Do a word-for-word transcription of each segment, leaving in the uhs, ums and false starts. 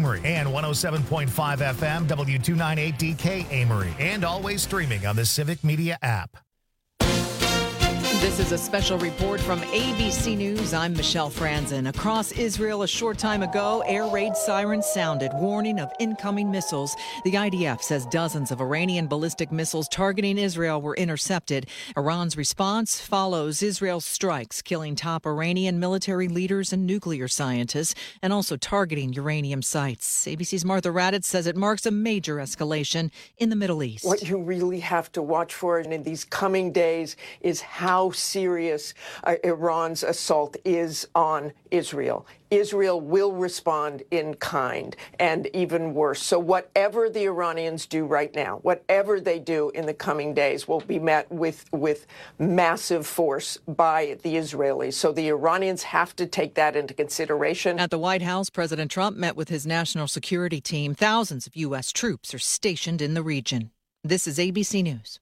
Amory, and one oh seven point five F M, W two ninety-eight D K Amory, and always streaming on the Civic Media app. This is a special report from A B C News. I'm Michelle Franzen. Across Israel a short time ago, air raid sirens sounded, warning of incoming missiles. The I D F says dozens of Iranian ballistic missiles targeting Israel were intercepted. Iran's response follows Israel's strikes, killing top Iranian military leaders and nuclear scientists, and also targeting uranium sites. A B C's Martha Raddatz says it marks a major escalation in the Middle East. What you really have to watch for in these coming days is how serious uh, Iran's assault is on Israel. Israel will respond in kind, and even worse. So whatever the Iranians do right now, whatever they do in the coming days, will be met with, with massive force by the Israelis. So the Iranians have to take that into consideration. At the White House, President Trump met with his national security team. Thousands of U S troops are stationed in the region. This is A B C News.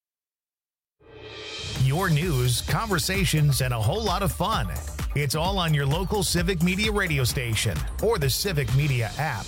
Your news, conversations, and a whole lot of fun. It's all on your local Civic Media radio station or the Civic Media app.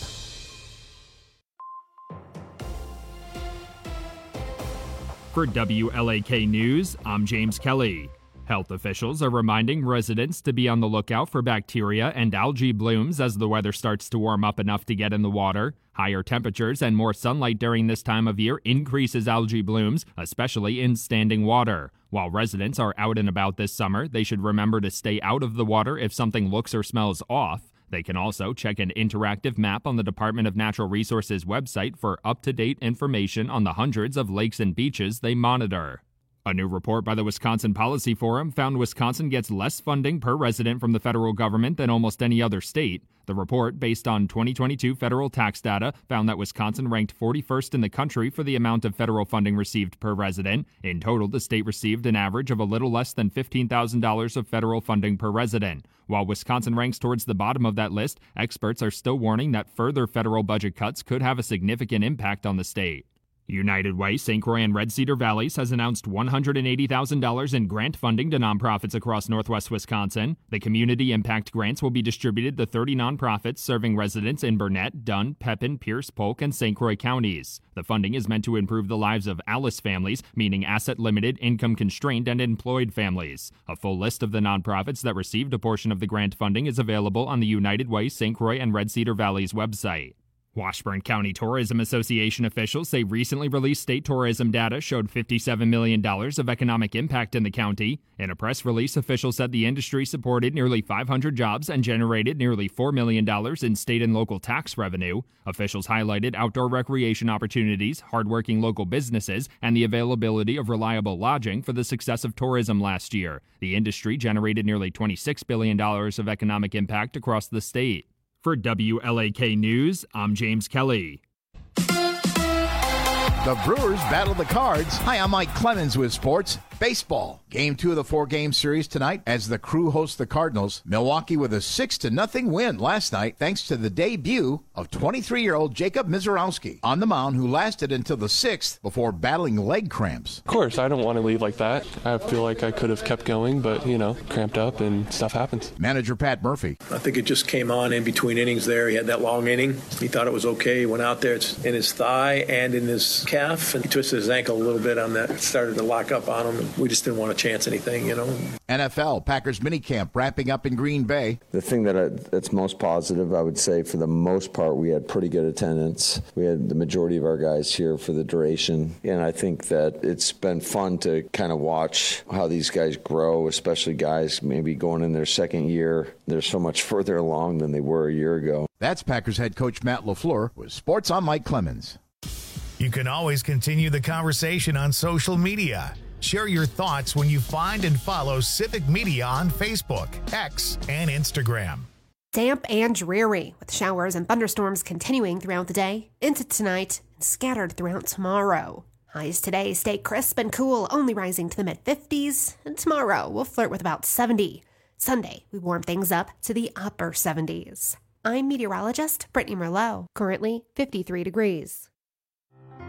For W L A K News, I'm James Kelly. Health officials are reminding residents to be on the lookout for bacteria and algae blooms as the weather starts to warm up enough to get in the water. Higher temperatures and more sunlight during this time of year increases algae blooms, especially in standing water. While residents are out and about this summer, they should remember to stay out of the water if something looks or smells off. They can also check an interactive map on the Department of Natural Resources website for up-to-date information on the hundreds of lakes and beaches they monitor. A new report by the Wisconsin Policy Forum found Wisconsin gets less funding per resident from the federal government than almost any other state. The report, based on twenty twenty-two federal tax data, found that Wisconsin ranked forty-first in the country for the amount of federal funding received per resident. In total, the state received an average of a little less than fifteen thousand dollars of federal funding per resident. While Wisconsin ranks towards the bottom of that list, experts are still warning that further federal budget cuts could have a significant impact on the state. United Way, Saint Croix, and Red Cedar Valleys has announced one hundred eighty thousand dollars in grant funding to nonprofits across northwest Wisconsin. The community impact grants will be distributed to thirty nonprofits serving residents in Burnett, Dunn, Pepin, Pierce, Polk, and Saint Croix counties. The funding is meant to improve the lives of ALICE families, meaning asset-limited, income-constrained, and employed families. A full list of the nonprofits that received a portion of the grant funding is available on the United Way, Saint Croix, and Red Cedar Valleys website. Washburn County Tourism Association officials say recently released state tourism data showed fifty-seven million dollars of economic impact in the county. In a press release, officials said the industry supported nearly five hundred jobs and generated nearly four million dollars in state and local tax revenue. Officials highlighted outdoor recreation opportunities, hardworking local businesses, and the availability of reliable lodging for the success of tourism last year. The industry generated nearly twenty-six billion dollars of economic impact across the state. For W L A K News, I'm James Kelly. The Brewers battle the Cards. Hi, I'm Mike Clemens with sports. Baseball. Game two of the four-game series tonight as the Crew hosts the Cardinals. Milwaukee with a six to nothing win last night thanks to the debut of twenty-three-year-old Jacob Mizorowski on the mound, who lasted until the sixth before battling leg cramps. Of course, I don't want to leave like that. I feel like I could have kept going, but, you know, cramped up and stuff happens. Manager Pat Murphy. I think it just came on in between innings there. He had that long inning. He thought it was okay. He went out there. It's in his thigh and in his calf, and he twisted his ankle a little bit on that. It started to lock up on him. We just didn't want to chance anything, you know. N F L Packers minicamp wrapping up in Green Bay. The thing that I, that's most positive, I would say, for the most part, we had pretty good attendance. We had the majority of our guys here for the duration, and I think that it's been fun to kind of watch how these guys grow, especially guys maybe going in their second year. They're so much further along than they were a year ago. That's Packers head coach Matt LaFleur with Sports on Mike Clemens. You can always continue the conversation on social media. Share your thoughts when you find and follow Civic Media on Facebook, X, and Instagram. Damp and dreary, with showers and thunderstorms continuing throughout the day, into tonight, and scattered throughout tomorrow. Highs today stay crisp and cool, only rising to the mid-fifties, and tomorrow we'll flirt with about seventy. Sunday, we warm things up to the upper seventies. I'm meteorologist Brittany Merlot, currently fifty-three degrees.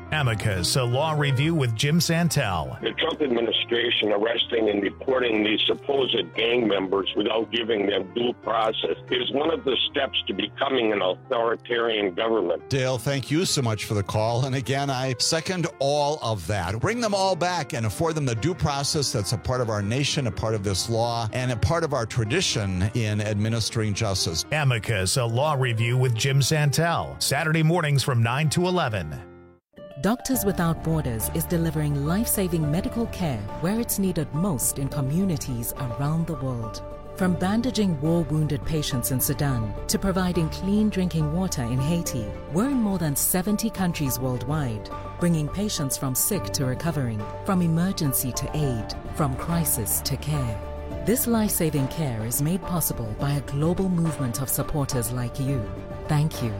Amicus, a law review with Jim Santel. The Trump administration arresting and deporting these supposed gang members without giving them due process is one of the steps to becoming an authoritarian government. Dale, thank you so much for the call. And again, I second all of that. Bring them all back and afford them the due process that's a part of our nation, a part of this law, and a part of our tradition in administering justice. Amicus, a law review with Jim Santel. Saturday mornings from nine to eleven. Doctors Without Borders is delivering life-saving medical care where it's needed most in communities around the world. From bandaging war-wounded patients in Sudan to providing clean drinking water in Haiti, we're in more than seventy countries worldwide, bringing patients from sick to recovering, from emergency to aid, from crisis to care. This life-saving care is made possible by a global movement of supporters like you. Thank you.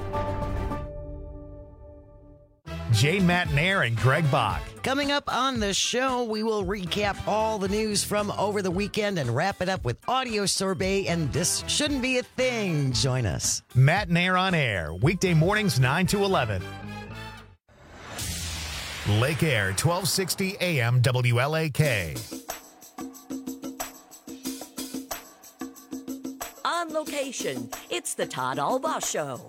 Jay Matnair and Greg Bach. Coming up on the show, we will recap all the news from over the weekend and wrap it up with audio sorbet and This Shouldn't Be a Thing. Join us. Matnair on air, weekday mornings nine to eleven. Lake Air, twelve sixty A M W L A K. On location, it's the Todd Albaugh Show.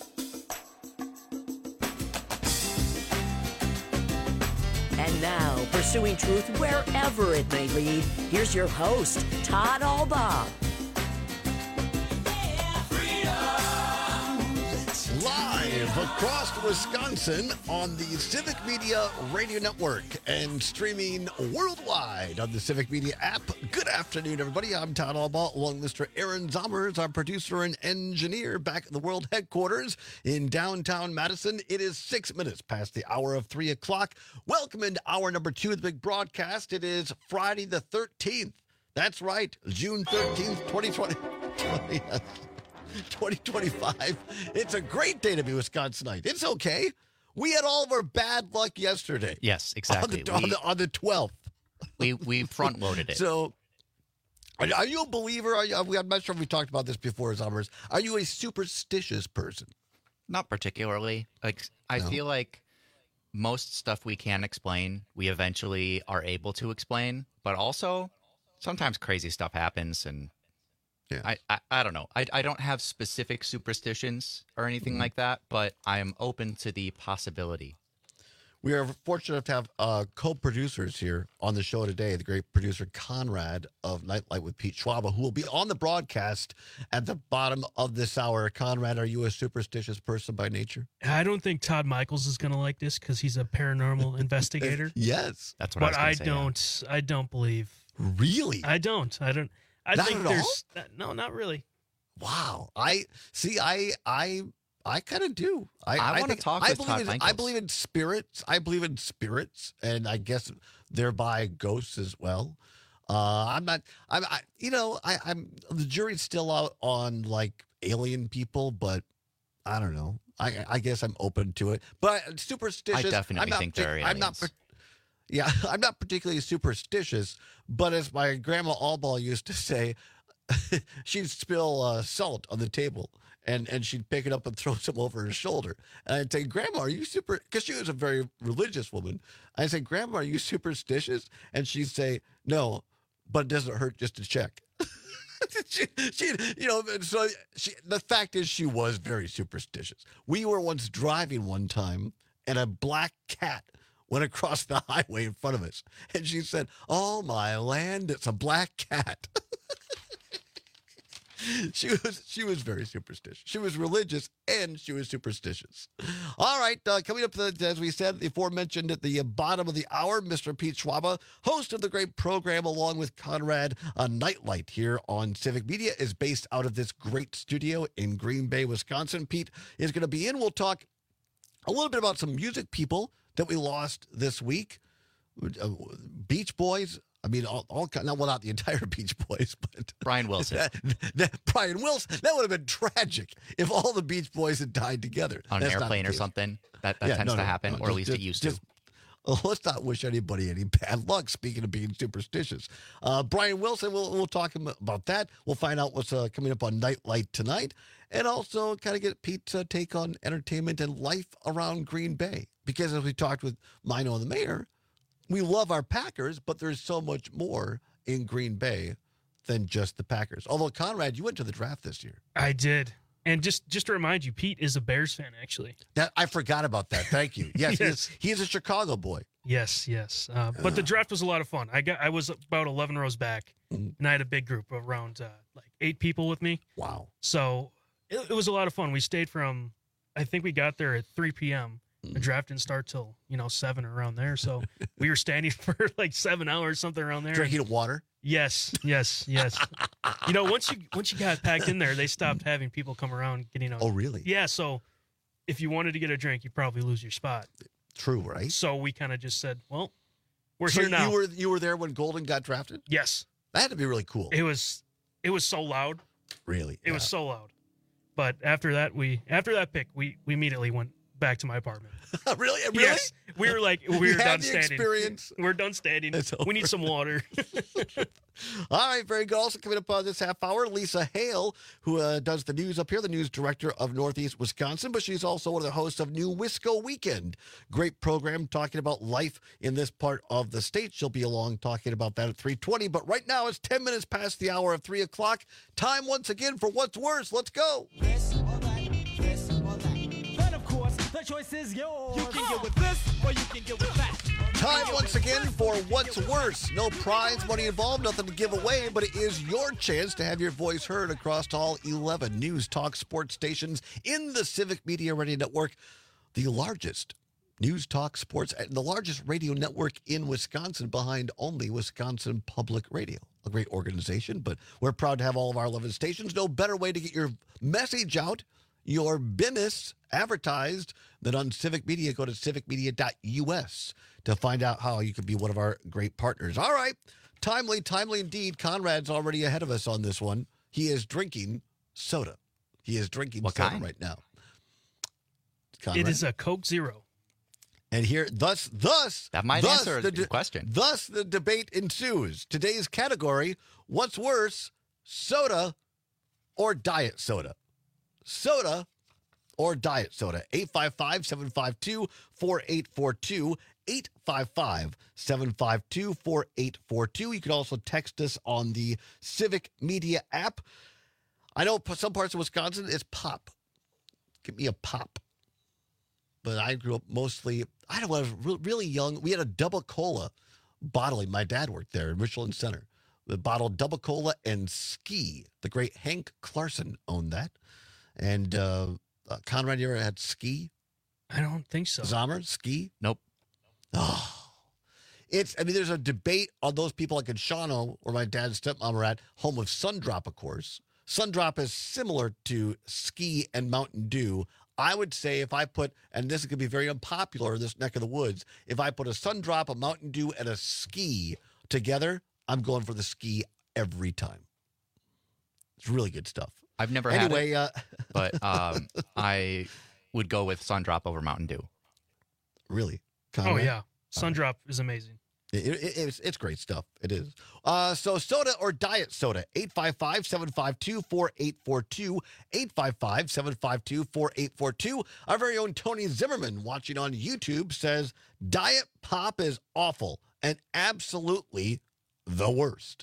And now, pursuing truth wherever it may lead, here's your host, Todd Albaugh. Live across Wisconsin on the Civic Media Radio Network and streaming worldwide on the Civic Media app. Good afternoon, everybody. I'm Todd Albaugh, along with Mister Aaron Zommers, our producer and engineer, back at the world headquarters in downtown Madison. It is six minutes past the hour of three o'clock. Welcome into hour number two of the big broadcast. It is Friday the thirteenth. That's right, June thirteenth, twenty twenty. twenty twenty-five. It's a great day to be Wisconsinite. It's okay. We had all of our bad luck yesterday. Yes, exactly. On the, we, on the, on the twelfth. We we front loaded it. So, are, are you a believer? Are you, I'm not sure if we talked about this before, Zommers. Are you a superstitious person? Not particularly. Like I no. feel like most stuff we can explain, we eventually are able to explain. But also, sometimes crazy stuff happens, and yeah. I, I I don't know. I I don't have specific superstitions or anything mm-hmm. like that, but I am open to the possibility. We are fortunate to have uh, co-producers here on the show today. The great producer Conrad of Nightlight with Pete Schwaba, who will be on the broadcast at the bottom of this hour. Conrad, are you a superstitious person by nature? I don't think Todd Michaels is going to like this because he's a paranormal investigator. Yes, that's what but I was I say, don't. Yeah. I don't believe. Really? I don't. I don't. I not think at there's all? no, not really. Wow. I see. I I I kind of do. I, I, I want to talk I with believe Todd in, Michaels. I believe in spirits. I believe in spirits, and I guess thereby ghosts as well. Uh, I'm not. I'm. I, you know. I, I'm. The jury's still out on like alien people, but I don't know. I I guess I'm open to it. But superstitious. I definitely I'm not, think there are aliens. I'm not. Yeah, I'm not particularly superstitious, but as my grandma Albaugh used to say, she'd spill uh, salt on the table, and, and she'd pick it up and throw some over her shoulder. And I'd say, Grandma, are you super... Because she was a very religious woman. I'd say, Grandma, are you superstitious? And she'd say, no, but it doesn't hurt just to check. she, she, you know, so she, the fact is she was very superstitious. We were once driving one time, and a black cat went across the highway in front of us. And she said, oh, my land, it's a black cat. she was she was very superstitious. She was religious, and she was superstitious. All right, uh, coming up, the, as we said, the aforementioned at the bottom of the hour, Mister Pete Schwaba, host of the great program, along with Conrad. uh, Nightlight here on Civic Media is based out of this great studio in Green Bay, Wisconsin. Pete is going to be in. We'll talk a little bit about some music people that we lost this week. Uh, Beach Boys. I mean, all, all not well, not the entire Beach Boys, but Brian Wilson. That, that, Brian Wilson. That would have been tragic if all the Beach Boys had died together on an airplane or something. That that yeah, tends no, to no, happen, no, or just, at least just, it used just, to. Well, let's not wish anybody any bad luck. Speaking of being superstitious, uh, Brian Wilson. We'll we'll talk about that. We'll find out what's uh, coming up on Nightlight tonight, and also kind of get Pete's uh, take on entertainment and life around Green Bay. because as we talked with Mino and the mayor, we love our Packers, but there's so much more in Green Bay than just the Packers. Although, Conrad, you went to the draft this year. I did. And just, just to remind you, Pete is a Bears fan, actually. That I forgot about that. Thank you. Yes, Yes. He, is, he is a Chicago boy. Yes, yes. Uh, but the draft was a lot of fun. I got I was about eleven rows back, Mm-hmm. and I had a big group of around uh, like eight people with me. Wow. So it, it was a lot of fun. We stayed from, I think we got there at three p.m. The draft didn't start till, you know, seven or around there. So we were standing for like seven hours, something around there. Drinking water? Yes, yes, yes. You know, once you once you got packed in there, they stopped having people come around getting out. Oh, really? Yeah, so if you wanted to get a drink, you probably lose your spot. True, right? So we kind of just said, well, we're so here now. You were you were there when Golden got drafted? Yes. That had to be really cool. It was it was so loud. Really? It yeah. was so loud. But after that we after that pick, we we immediately went back to my apartment. really? Really? Yes. We were like, we You were had done the standing. experience? We're done standing. We need some water. All right, very good. Also coming up on this half hour, Lisa Hale, who uh, does the news up here, the news director of Northeast Wisconsin, but she's also one of the hosts of New Wisco Weekend. Great program talking about life in this part of the state. She'll be along talking about that at three twenty. But right now, it's ten minutes past the hour of three o'clock. Time once again for What's Worse. Let's go. This or that, this or that. But of course, the choice is yours. You can get with this or you can get with that. Time once again for What's Worse. No prize money involved, nothing to give away, but it is your chance to have your voice heard across all eleven news talk sports stations in the Civic Media Radio Network, the largest news talk sports, the largest radio network in Wisconsin behind only Wisconsin Public Radio. A great organization, but we're proud to have all of our eleven stations. No better way to get your message out, your business advertised than on Civic Media. Go to civic media dot u s to find out how you can be one of our great partners. All right. Timely, timely indeed. Conrad's already ahead of us on this one. He is drinking soda. He is drinking What soda kind? right now. It Conrad? is a Coke Zero. And here, thus, thus, That might thus answer the the de- question. Thus, the debate ensues. Today's category: what's worse, soda or diet soda? Soda or diet soda? eight five five, seven five two, four eight four two. eight five five, seven five two, four eight four two. You can also text us on the Civic Media app. I know some parts of Wisconsin, it's pop. Give me a pop. But I grew up mostly, I don't know, I was re- really young. We had a double cola bottling. My dad worked there in Richland Center. The bottled double cola and Ski. The great Hank Clarson owned that. And uh, uh, Conrad, you ever had Ski? I don't think so. Zomer, Ski? Nope. Oh, it's, I mean, there's a debate on those people like in Shawano, where my dad and stepmom are at, home of Sundrop, of course. Sundrop is similar to Ski and Mountain Dew. I would say if I put, and this is going to be very unpopular in this neck of the woods, if I put a Sundrop, a Mountain Dew, and a Ski together, I'm going for the Ski every time. It's really good stuff. I've never anyway, had it, uh, but um, I would go with Sundrop over Mountain Dew. Really? Oh, Conrad? yeah. Sundrop is amazing. It, it, it's, it's great stuff. It is. Uh, so soda or diet soda? eight five five, seven five two, four eight four two. eight five five, seven five two, four eight four two. Our very own Tony Zimmerman watching on YouTube says, diet pop is awful and absolutely the worst.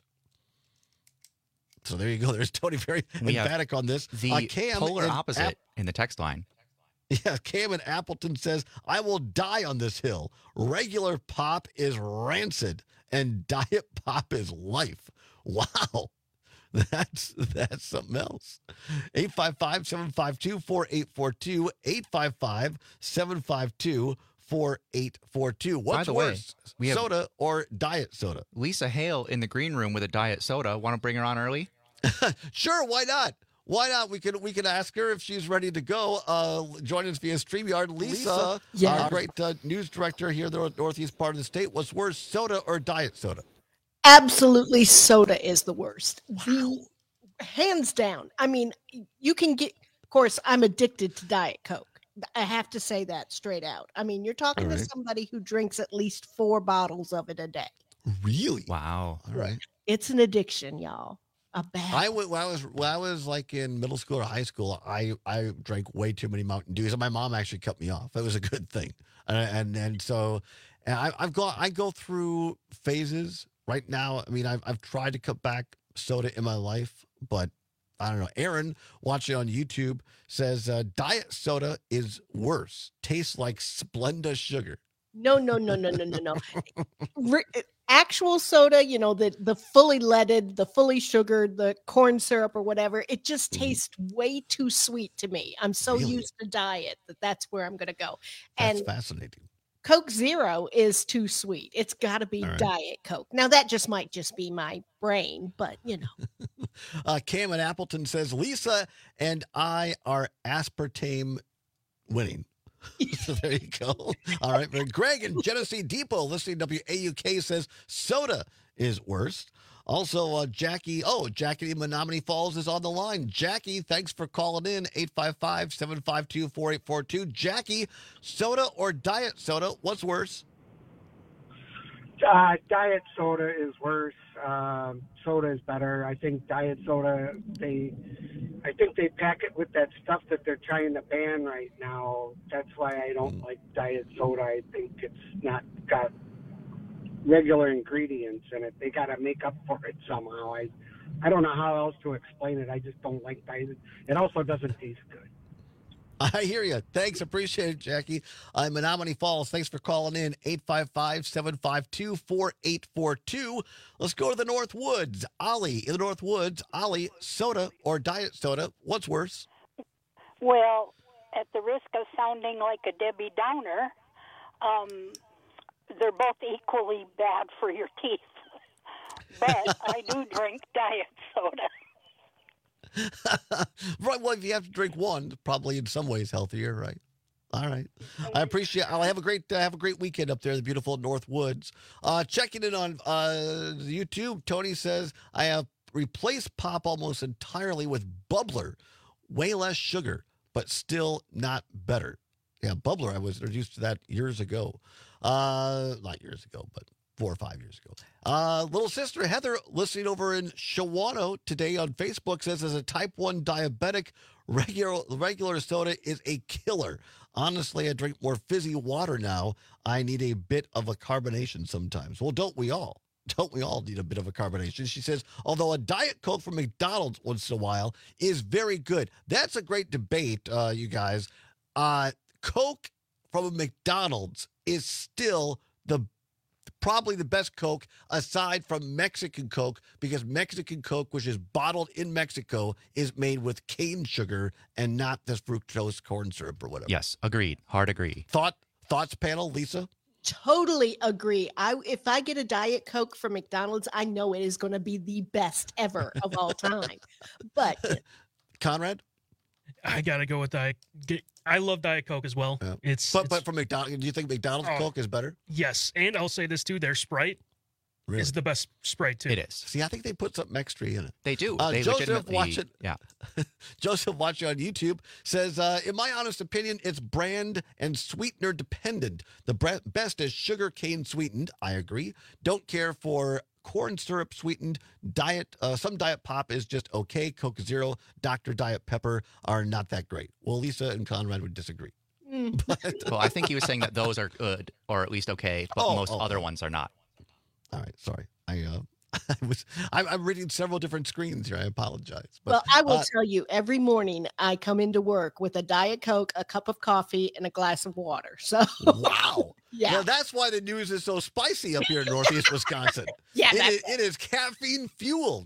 So there you go. There's Tony very We have emphatic on this. The Uh, Cam polar and opposite App- in the text line. Yeah, Cam in Appleton says, I will die on this hill. Regular pop is rancid and diet pop is life. Wow. That's that's something else. eight five five, seven five two, four eight four two. eight five five, seven five two, four eight four two. What's By the way, worse, we have- soda or diet soda? Lisa Hale in the green room with a diet soda. Want to bring her on early? Sure, why not? Why not? We can we can ask her if she's ready to go. Uh, join us via StreamYard. Lisa, Yeah. our great uh, news director here in the northeast part of the state. What's worse, soda or diet soda? Absolutely, soda is the worst. The hands down. I mean, you can get. Of course, I'm addicted to Diet Coke. I have to say that straight out. I mean, you're talking All to right. somebody who drinks at least four bottles of it a day. Really? Wow. All right. It's an addiction, y'all. a bad. I went when I was when I was like in middle school or high school. I I drank way too many Mountain Dews, and my mom actually cut me off. It was a good thing, and and, and so and I, I've got I go through phases right now. I mean, I've I've tried to cut back soda in my life, but I don't know. Aaron, watching on YouTube, says uh, diet soda is worse. Tastes like Splenda sugar. No, no, no, no, no, no, no. Re- actual soda, you know, the the fully leaded, the fully sugared, the corn syrup or whatever, it just tastes way too sweet to me. I'm so Really? used to diet that that's where I'm going to go. That's And fascinating. Coke Zero is too sweet. It's got to be All right. Diet Coke. Now that just might just be my brain, but you know. Uh, Cam in Appleton says Lisa and I are aspartame winning. So there you go. All right. But Greg in Genesee Depot listening to W A U K says soda is worst. Also, uh, Jackie, oh, Jackie in Menominee Falls is on the line. Jackie, thanks for calling in, eight five five, seven five two, four eight four two. Jackie, soda or diet soda, what's worse? Uh, diet soda is worse. Um, soda is better. I think diet soda, they, I think they pack it with that stuff that they're trying to ban right now. That's why I don't Mm. like diet soda. I think it's not got regular ingredients in it. They got to make up for it somehow. I, I don't know how else to explain it. I just don't like diet. It also doesn't taste good. I hear you. Thanks. Appreciate it, Jackie. I'm in Menominee Falls. Thanks for calling in. eight five five, seven five two, four eight four two. Let's go to the North Woods. Ollie in the North Woods. Ollie, soda or diet soda, what's worse? Well, at the risk of sounding like a Debbie Downer, um, they're both equally bad for your teeth. But I do drink diet soda. Right. Well, if you have to drink one, probably in some ways healthier, right? All right. I appreciate. I'll have a great uh, have a great weekend up there in the beautiful North Woods. Uh, checking in on uh, YouTube, Tony says I have replaced pop almost entirely with bubbler, way less sugar, but still not better. Yeah, bubbler. I was introduced to that years ago. Uh, not years ago, but four or five years ago. Uh, little sister Heather, listening over in Shawano today on Facebook, says as a type one diabetic, regular regular soda is a killer. Honestly, I drink more fizzy water now. I need a bit of a carbonation sometimes. Well, don't we all? Don't we all need a bit of a carbonation? She says, although a Diet Coke from McDonald's once in a while is very good. That's a great debate, uh, you guys. Uh, Coke from a McDonald's is still the probably the best Coke aside from Mexican Coke, because Mexican Coke, which is bottled in Mexico, is made with cane sugar and not this fructose corn syrup or whatever. Yes, agreed. Hard agree. Thought thoughts panel, Lisa? Totally agree. I if I get a Diet Coke from McDonald's, I know it is going to be the best ever of all time. But Conrad? I gotta go with Diet. Get, I love Diet Coke as well. Yeah. It's But it's- but from McDonald's, do you think McDonald's Oh. Coke is better? yes, and I'll say this too: their Sprite Really? is the best Sprite too. It is. See, I think they put something extra in it. They do. Uh, they Joseph legitimately. watching, Yeah. Joseph watching on YouTube says, uh, in my honest opinion, it's brand and sweetener dependent. The bre- best is sugar cane sweetened. I agree. Don't care for corn syrup sweetened. Diet, uh, some diet pop is just okay. Coke Zero, Doctor Diet Pepper are not that great. Well, Lisa and Conrad would disagree. But, Well, I think he was saying that those are good, or at least okay, but Oh, most oh, other oh. ones are not. all right, sorry. I uh, I was I'm, I'm reading several different screens here. I apologize. But, well, I will uh, tell you, every morning I come into work with a Diet Coke, a cup of coffee, and a glass of water. So wow. yeah. Well, that's why the news is so spicy up here in Northeast Wisconsin. Yeah, It that's is, it is caffeine fueled.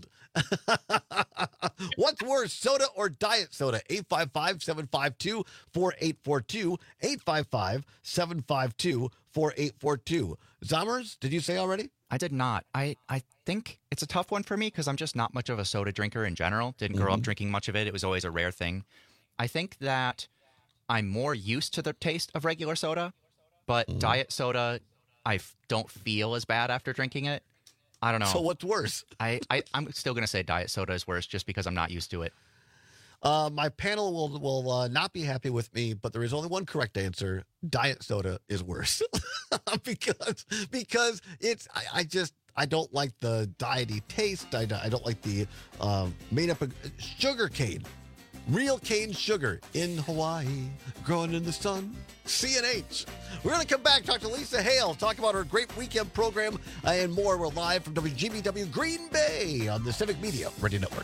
What's worse, soda or diet soda? eight five five, seven five two, four eight four two. eight five five, seven five two, four eight four two. Zommers, did you say already? I did not. I, I think it's a tough one for me because I'm just not much of a soda drinker in general. Didn't grow Mhm. up drinking much of it. It was always a rare thing. I think that I'm more used to the taste of regular soda, but diet soda, I f- don't feel as bad after drinking it. I don't know. So what's worse? I, I, I'm still going to say diet soda is worse just because I'm not used to it. Uh, my panel will will uh, not be happy with me, but there is only one correct answer. Diet soda is worse because because it's I, I just I don't like the diety taste. I, I don't like the uh, made up of sugar cane. Real cane sugar in Hawaii, growing in the sun. C N H. We're going to come back, talk to Lisa Hale, talk about her great weekend program and more. We're live from W G B W Green Bay on the Civic Media Radio Network.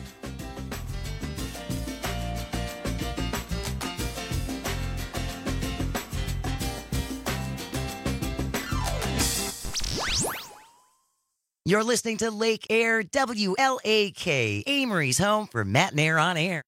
You're listening to Lake Air, W L A K, Amory's home for Matt and Air on Air.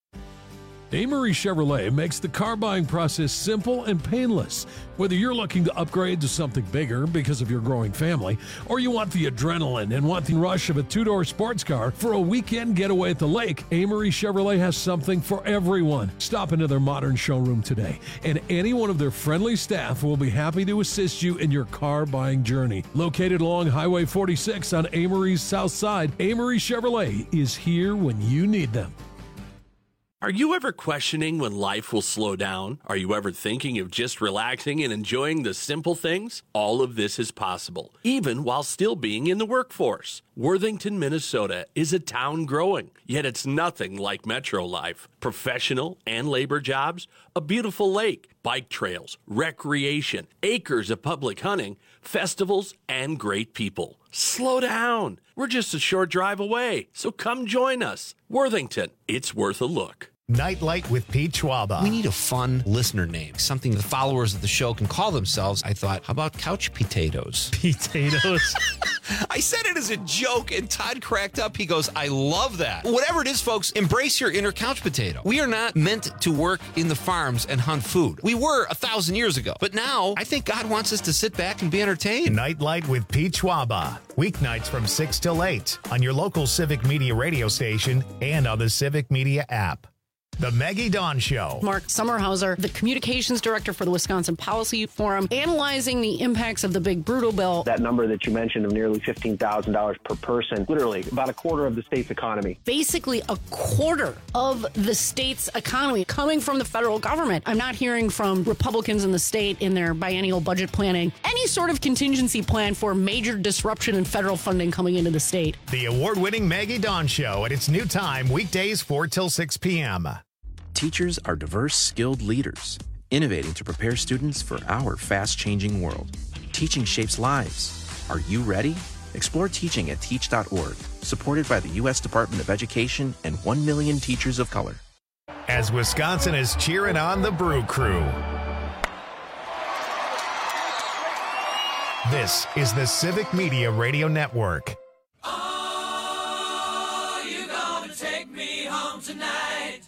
Amory Chevrolet makes the car buying process simple and painless. Whether you're looking to upgrade to something bigger because of your growing family, or you want the adrenaline and want the rush of a two-door sports car for a weekend getaway at the lake, Amory Chevrolet has something for everyone. Stop into their modern showroom today, and any one of their friendly staff will be happy to assist you in your car buying journey. Located along Highway forty-six on Amory's south side, Amory Chevrolet is here when you need them. Are you ever questioning when life will slow down? Are you ever thinking of just relaxing and enjoying the simple things? All of this is possible, even while still being in the workforce. Worthington, Minnesota is a town growing, yet it's nothing like metro life. Professional and labor jobs, a beautiful lake, bike trails, recreation, acres of public hunting, festivals, and great people. Slow down. We're just a short drive away, so come join us. Worthington, it's worth a look. Nightlight with Pete Schwaba. We need a fun listener name, something the followers of the show can call themselves. I thought, how about couch potatoes? Potatoes. I said it as a joke, and Todd cracked up. He goes, I love that. Whatever it is, folks, embrace your inner couch potato. We are not meant to work in the farms and hunt food. We were a thousand years ago. But now, I think God wants us to sit back and be entertained. Nightlight with Pete Schwaba. Weeknights from six till eight on your local Civic Media radio station and on the Civic Media app. The Maggie Dawn Show. Mark Sommerhauser, the communications director for the Wisconsin Policy Forum, analyzing the impacts of the big brutal bill. That number that you mentioned of nearly fifteen thousand dollars per person, literally about a quarter of the state's economy. Basically a quarter of the state's economy coming from the federal government. I'm not hearing from Republicans in the state in their biennial budget planning any sort of contingency plan for major disruption in federal funding coming into the state. The award-winning Maggie Dawn Show at its new time, weekdays four till six p.m. Teachers are diverse, skilled leaders, innovating to prepare students for our fast-changing world. Teaching shapes lives. Are you ready? Explore teaching at teach dot org, supported by the U S Department of Education and one million teachers of color. As Wisconsin is cheering on the Brew Crew. This is the Civic Media Radio Network. Are you gonna take me home tonight?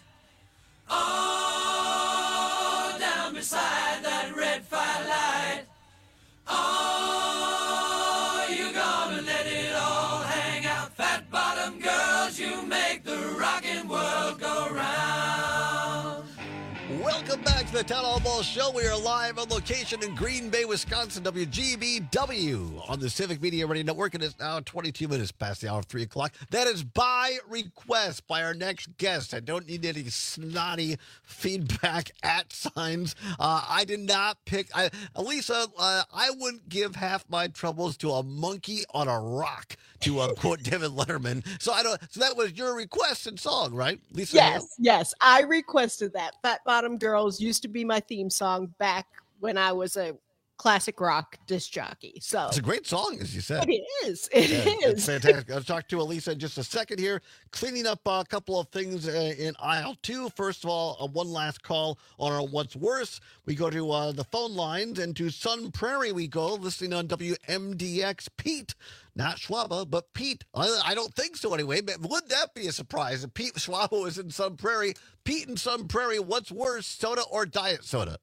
Oh, down beside that red firelight. Oh, you gonna let it all hang out. Fat bottom girls, you make the rockin' world go round. Welcome back to the Town Hall Ball Show. We are live on location in Green Bay, Wisconsin, W G B W on the Civic Media Radio Network. And it's now twenty-two minutes past the hour of three o'clock. That is by request by our next guest. I don't need any snotty feedback at signs. Uh, I did not pick. I, Lisa, uh, I wouldn't give half my troubles to a monkey on a rock, to uh, quote David Letterman. So I don't. So that was your request and song, right, Lisa? Yes, Hale? yes. I requested that. Fat Bottom Girls used to be my theme song back when I was a classic rock disc jockey. So It's a great song, as you said. it is. It Yeah, is. It's fantastic. I'll talk to Elisa in just a second here. Cleaning up a couple of things uh, in aisle two. First of all, uh, one last call on our What's Worse. We go to uh, the phone lines, and to Sun Prairie we go, listening on W M D X. Pete, not Schwaba, but Pete. I, I don't think so anyway, but would that be a surprise if Pete Schwaba was in Sun Prairie? Pete in Sun Prairie, what's worse, soda or diet soda?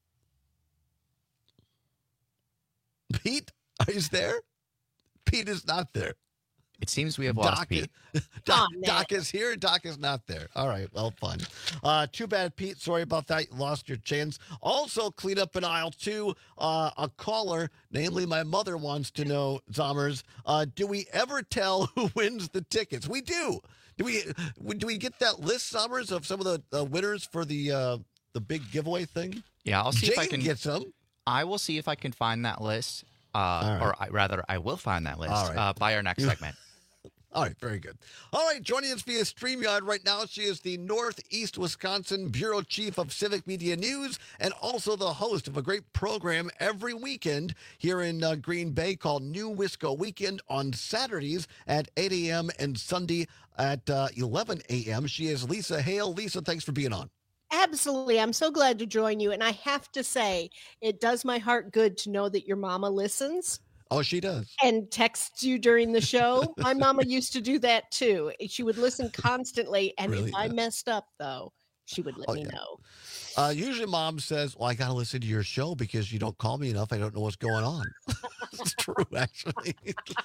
Pete, are you there? Pete is not there. It seems we have lost Doc, Pete. Doc, Doc is here. Doc is not there. All right. Well, fun. Uh, too bad, Pete. Sorry about that. You lost your chance. Also, clean up in aisle two. Uh, a caller, namely my mother, wants to know, Zommers, uh, do we ever tell who wins the tickets? We do. Do we? Do we get that list, Zommers, of some of the uh, winners for the uh, the big giveaway thing? Yeah, I'll see Jane if I can get some. I will see if I can find that list. uh, right. or I, rather, I will find that list All right. uh, by our next segment. All right, very good. All right, joining us via StreamYard right now, she is the Northeast Wisconsin Bureau Chief of Civic Media News and also the host of a great program every weekend here in uh, Green Bay called New Wisco Weekend on Saturdays at eight a.m. and Sunday at uh, eleven a.m. She is Lisa Hale. Lisa, thanks for being on. Absolutely. I'm so glad to join you. And I have to say, it does my heart good to know that your mama listens. Oh, she does. And texts you during the show. My mama used to do that too. She would listen constantly. And Really? if I Yeah. messed up, though, she would let Oh, me yeah. know. Uh, usually mom says, well, I got to listen to your show because you don't call me enough. I don't know what's going on. It's true, actually.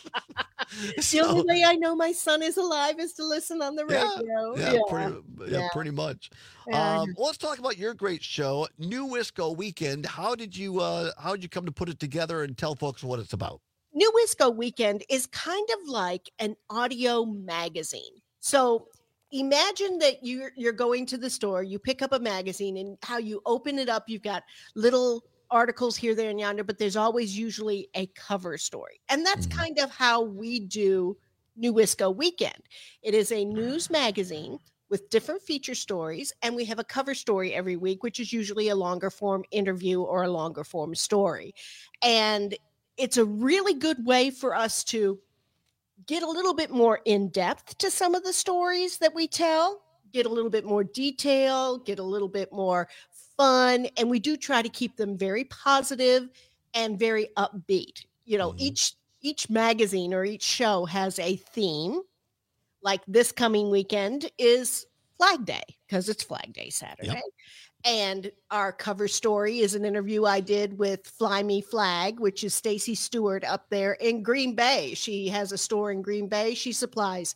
The only way I know my son is alive is to listen on the radio. Yeah, pretty, yeah, yeah. pretty much. Yeah. Um, let's talk about your great show, New Wisco Weekend. How did you uh, how did you come to put it together and tell folks what it's about? New Wisco Weekend is kind of like an audio magazine. So imagine that you're you're going to the store, you pick up a magazine, and how you open it up, you've got little articles here, there, and yonder, but there's always usually a cover story. And that's Mm-hmm. kind of how we do New Wisco Weekend. It is a news magazine with different feature stories, and we have a cover story every week, which is usually a longer form interview or a longer form story. And it's a really good way for us to get a little bit more in depth to some of the stories that we tell, get a little bit more detail, get a little bit more fun. And we do try to keep them very positive and very upbeat. You know, each each magazine or each show has a theme. Like this coming weekend is Flag Day because it's Flag Day Saturday. Yep. And our cover story is an interview I did with Fly Me Flag, which is Stacy Stewart up there in Green Bay. She has a store in Green Bay. She supplies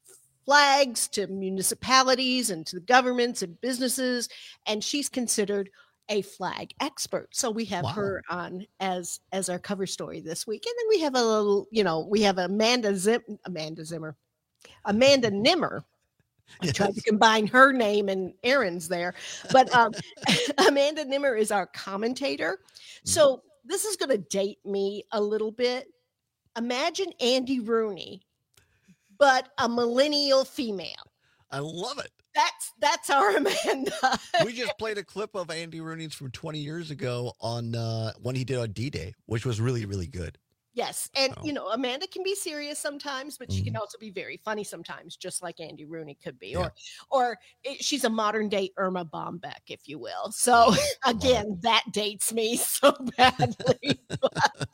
flags to municipalities and to the governments and businesses, and she's considered a flag expert. So we have Wow. her on as as our cover story this week. And then we have a little, you know, we have Amanda Zim Amanda Zimmer. Amanda Nimmer. I tried to combine her name and Aaron's there. But um, Amanda Nimmer is our commentator. So this is going to date me a little bit. Imagine Andy Rooney, but a millennial female. I love it. That's that's our Amanda. We just played a clip of Andy Rooney's from twenty years ago on uh, when he did on D-Day, which was really, really good. Yes. And, you know, Amanda can be serious sometimes, but she can also be very funny sometimes, just like Andy Rooney could be. Or, or it, she's a modern day Irma Bombeck, if you will. So, again, that dates me so badly. But-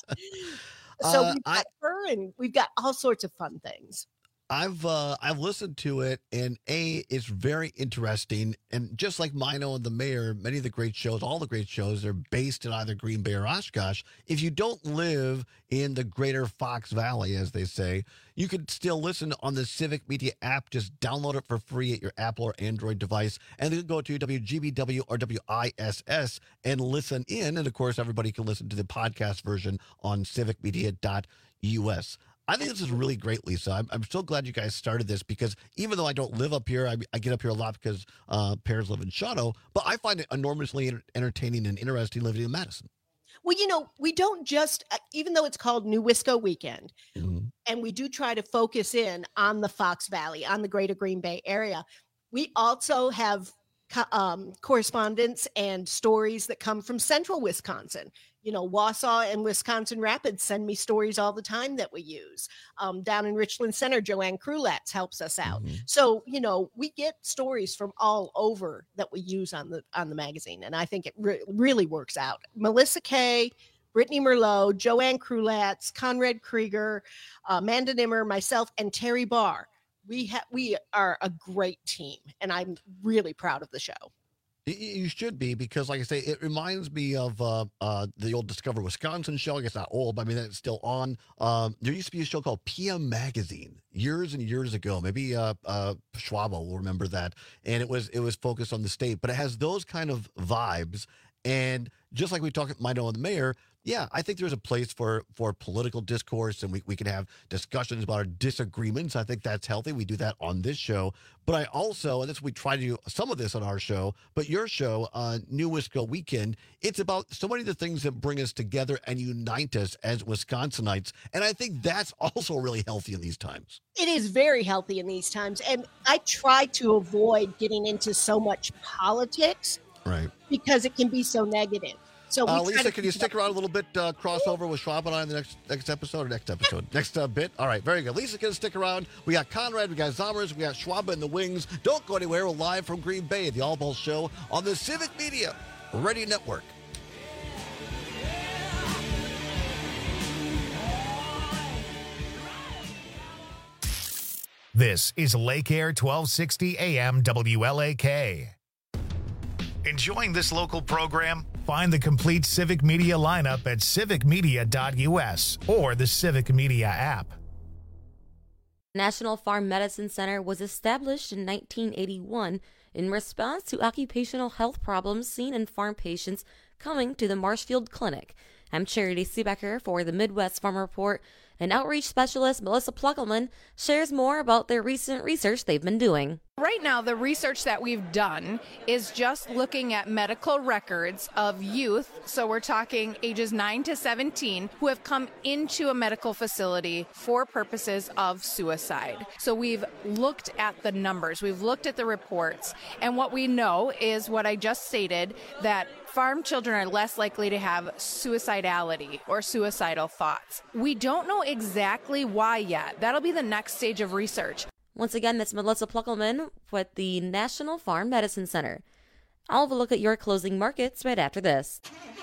so Uh, we've got her and we've got all sorts of fun things. I've uh, I've listened to it, and A, it's very interesting. And just like Mino and the Mayor, many of the great shows, all the great shows, are based in either Green Bay or Oshkosh. If you don't live in the greater Fox Valley, as they say, you could still listen on the Civic Media app. Just download it for free at your Apple or Android device, and then go to W G B W or W I S S and listen in. And, of course, everybody can listen to the podcast version on civic media dot U S. I think this is really great, Lisa. I'm, I'm so glad you guys started this because even though I don't live up here, I, I get up here a lot because uh, parents live in Shadow, but I find it enormously enter- entertaining and interesting living in Madison. Well, you know, we don't just, uh, even though it's called New Wisco Weekend, and we do try to focus in on the Fox Valley, on the greater Green Bay area, we also have co- um, correspondence and stories that come from central Wisconsin. You know, Wausau and Wisconsin Rapids send me stories all the time that we use. Um, down in Richland Center, Joanne Krulatz helps us out. So, you know, we get stories from all over that we use on the on the magazine, and I think it re- really works out. Melissa Kay, Brittany Merlot, Joanne Krulatz, Conrad Krieger, uh, Amanda Nimmer, myself, and Terry Barr. We have we are a great team, and I'm really proud of the show. Y- y- You should be because, like I say, it reminds me of uh, uh, the old Discover Wisconsin show. I guess not old, but I mean, it's still on. Um, there used to be a show called P M Magazine years and years ago. Maybe uh, uh, Schwabo will remember that. And it was it was focused on the state, but it has those kind of vibes. And just like we talked about Mino and the mayor, yeah, I think there's a place for, for political discourse, and we, we can have discussions about our disagreements. I think that's healthy. We do that on this show. But I also, and this we try to do some of this on our show, but your show, uh, New Wisco Weekend, it's about so many of the things that bring us together and unite us as Wisconsinites. And I think that's also really healthy in these times. It is very healthy in these times. And I try to avoid getting into so much politics. Right. Because it can be so negative. So, we uh, try Lisa, to can you stick around a little bit, uh, crossover with Schwab and I in the next next episode or next episode? next uh, bit? All right, very good. Lisa's going to stick around. We got Conrad, we got Zommers, we got Schwab in the wings. Don't go anywhere. We're live from Green Bay at the All Balls Show on the Civic Media Radio Network. This is Lake Air twelve sixty A M W L A K. Enjoying this local program? Find the complete Civic Media lineup at civic media dot U S or the Civic Media app. National Farm Medicine Center was established in nineteen eighty-one in response to occupational health problems seen in farm patients coming to the Marshfield Clinic. I'm Charity Seebecker for the Midwest Farm Report, and outreach specialist Melissa Pluckelman shares more about their recent research they've been doing. Right now, the research that we've done is just looking at medical records of youth, so we're talking ages nine to seventeen, who have come into a medical facility for purposes of suicide. So we've looked at the numbers, we've looked at the reports, and what we know is what I just stated, that farm children are less likely to have suicidality or suicidal thoughts. We don't know exactly why yet. That'll be the next stage of research. Once again, that's Melissa Pluckelman with the National Farm Medicine Center. I'll have a look at your closing markets right after this.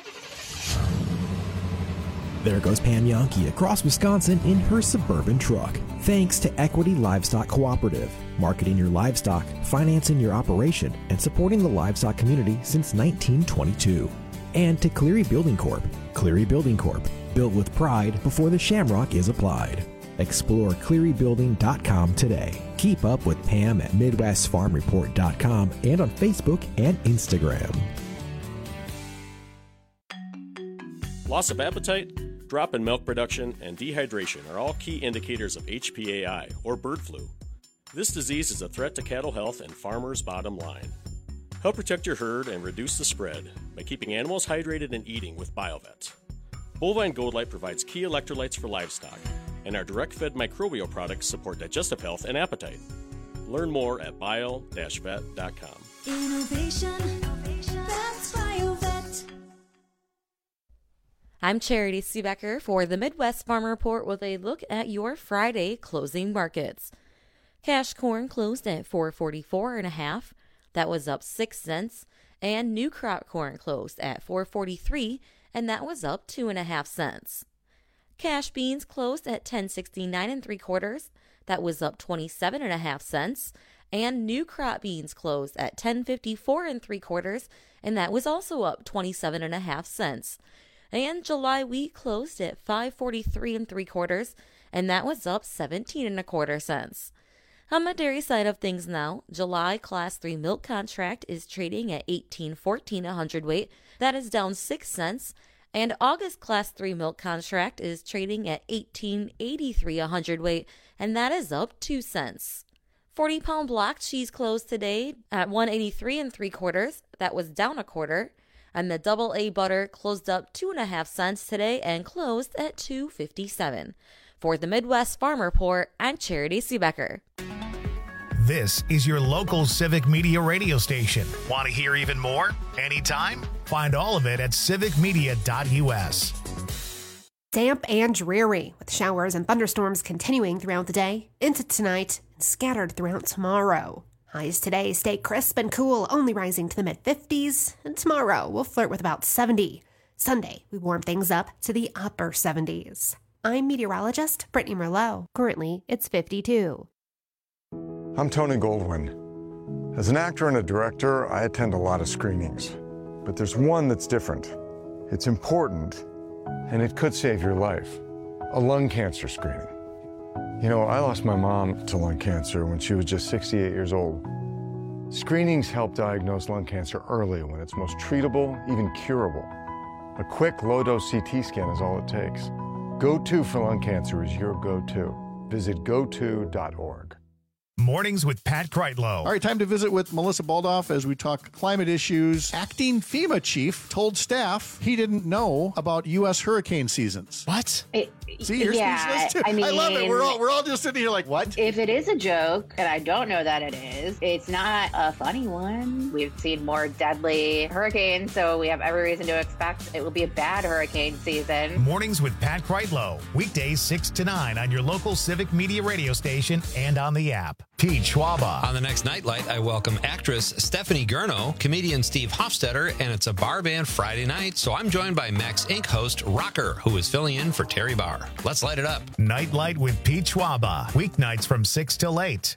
There goes Pam Yankee across Wisconsin in her Suburban truck. Thanks to Equity Livestock Cooperative, marketing your livestock, financing your operation, and supporting the livestock community since nineteen twenty-two. And to Cleary Building Corp. Cleary Building Corp. Built with pride before the shamrock is applied. Explore cleary building dot com today. Keep up with Pam at midwest farm report dot com and on Facebook and Instagram. Loss of appetite, drop in milk production, and dehydration are all key indicators of H P A I, or bird flu. This disease is a threat to cattle health and farmers' bottom line. Help protect your herd and reduce the spread by keeping animals hydrated and eating with BioVet. Bovine Gold Light provides key electrolytes for livestock, and our direct-fed microbial products support digestive health and appetite. Learn more at bio dash vet dot com. Innovation, that's BioVet. I'm Charity Seebecker for the Midwest Farm Report with a look at your Friday closing markets. Cash corn closed at four forty-four and a half. That was up six cents. And new crop corn closed at four forty-three, and that was up two and a half cents. Cash beans closed at ten sixty-nine and three quarters. That was up twenty-seven and a half cents. And new crop beans closed at ten fifty-four and three quarters, and that was also up twenty-seven and a half cents. And July wheat closed at five forty-three and three quarters, and that was up seventeen and a quarter cents. On the dairy side of things now, July Class three milk contract is trading at eighteen fourteen a hundredweight. That is down six cents. And August Class three milk contract is trading at eighteen eighty-three a hundredweight, and that is up two cents. forty pound block cheese closed today at one eighty-three and three quarters. That was down a quarter. And the double A butter closed up two and a half cents today and closed at two fifty-seven. For the Midwest Farm Report, I'm Charity Seebecker. This is your local Civic Media radio station. Want to hear even more? Anytime? Find all of it at civic media dot U S. Damp and dreary, with showers and thunderstorms continuing throughout the day, into tonight, and scattered throughout tomorrow. Highs today stay crisp and cool, only rising to the mid-fifties, and tomorrow we'll flirt with about seventy. Sunday, we warm things up to the upper seventies. I'm meteorologist Brittany Merlot. Currently, it's fifty-two. I'm Tony Goldwyn. As an actor and a director, I attend a lot of screenings. But there's one that's different. It's important, and it could save your life. A lung cancer screening. You know, I lost my mom to lung cancer when she was just sixty-eight years old. Screenings help diagnose lung cancer early when it's most treatable, even curable. A quick, low-dose C T scan is all it takes. Go to for lung cancer is your go-to. Visit go to dot org. Mornings with Pat Kreitlow. All right, time to visit with Melissa Baldoff as we talk climate issues. Acting FEMA chief told staff he didn't know about U S hurricane seasons. What? It, See, you're yeah, speechless too. I mean, I love it. We're all we're all just sitting here like, what? If it is a joke, and I don't know that it is, it's not a funny one. We've seen more deadly hurricanes, so we have every reason to expect it will be a bad hurricane season. Mornings with Pat Kreitlow. Weekdays six to nine on your local Civic Media radio station and on the app. Pete Schwaba. On the next Nightlight, I welcome actress Stephanie Gurno, comedian Steve Hofstetter, and it's a bar band Friday night, so I'm joined by Max Incorporated host Rocker, who is filling in for Terry Barr. Let's light it up. Nightlight with Pete Schwaba. Weeknights from six till eight.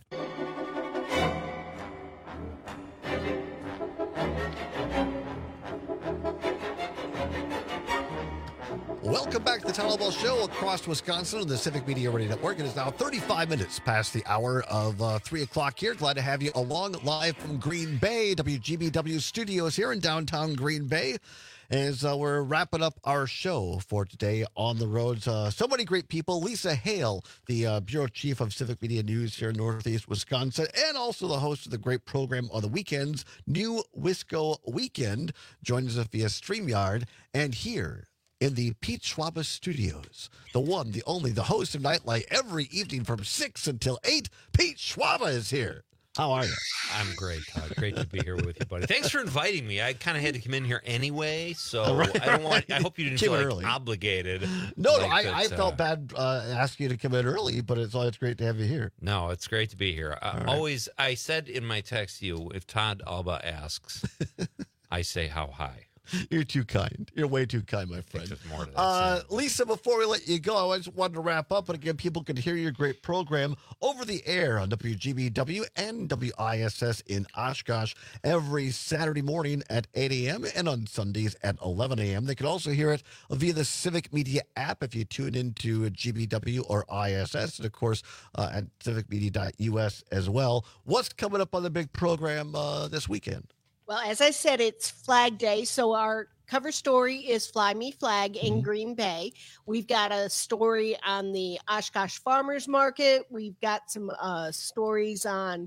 Welcome back to the Town Hall Show across Wisconsin on the Civic Media Radio Network. It is now thirty-five minutes past the hour of uh, three o'clock here. Glad to have you along live from Green Bay, W G B W Studios here in downtown Green Bay. As uh, we're wrapping up our show for today on the roads. Uh, so many great people. Lisa Hale, the uh, Bureau Chief of Civic Media News here in Northeast Wisconsin, and also the host of the great program on the weekends, New Wisco Weekend, joins us via StreamYard. And here in the Pete Schwaba Studios, the one, the only, the host of Nightlight every evening from six until eight, Pete Schwaba is here. How are you? I'm great, Todd. Great to be here with you, buddy. Thanks for inviting me. I kind of had to come in here anyway, so Right, I don't want. right. I hope you didn't Came feel like early. obligated. No, no, like I, I that, felt uh, bad uh, asking you to come in early, but it's always great to have you here. No, it's great to be here. I right. always, I said in my text to you, if Todd Alba asks, I say how high. You're too kind. You're way too kind, my friend. There's more to that. Uh, Lisa, before we let you go, I just wanted to wrap up. But again, people can hear your great program over the air on W G B W and W I S S in Oshkosh every Saturday morning at eight a.m. and on Sundays at eleven a.m. They can also hear it via the Civic Media app if you tune into G B W or I S S, and of course uh, at civic media dot U S as well. What's coming up on the big program uh, this weekend? Well, as I said, it's Flag Day, so our cover story is Fly Me Flag in Green Bay. We've got a story on the Oshkosh Farmers Market. We've got some uh, stories on,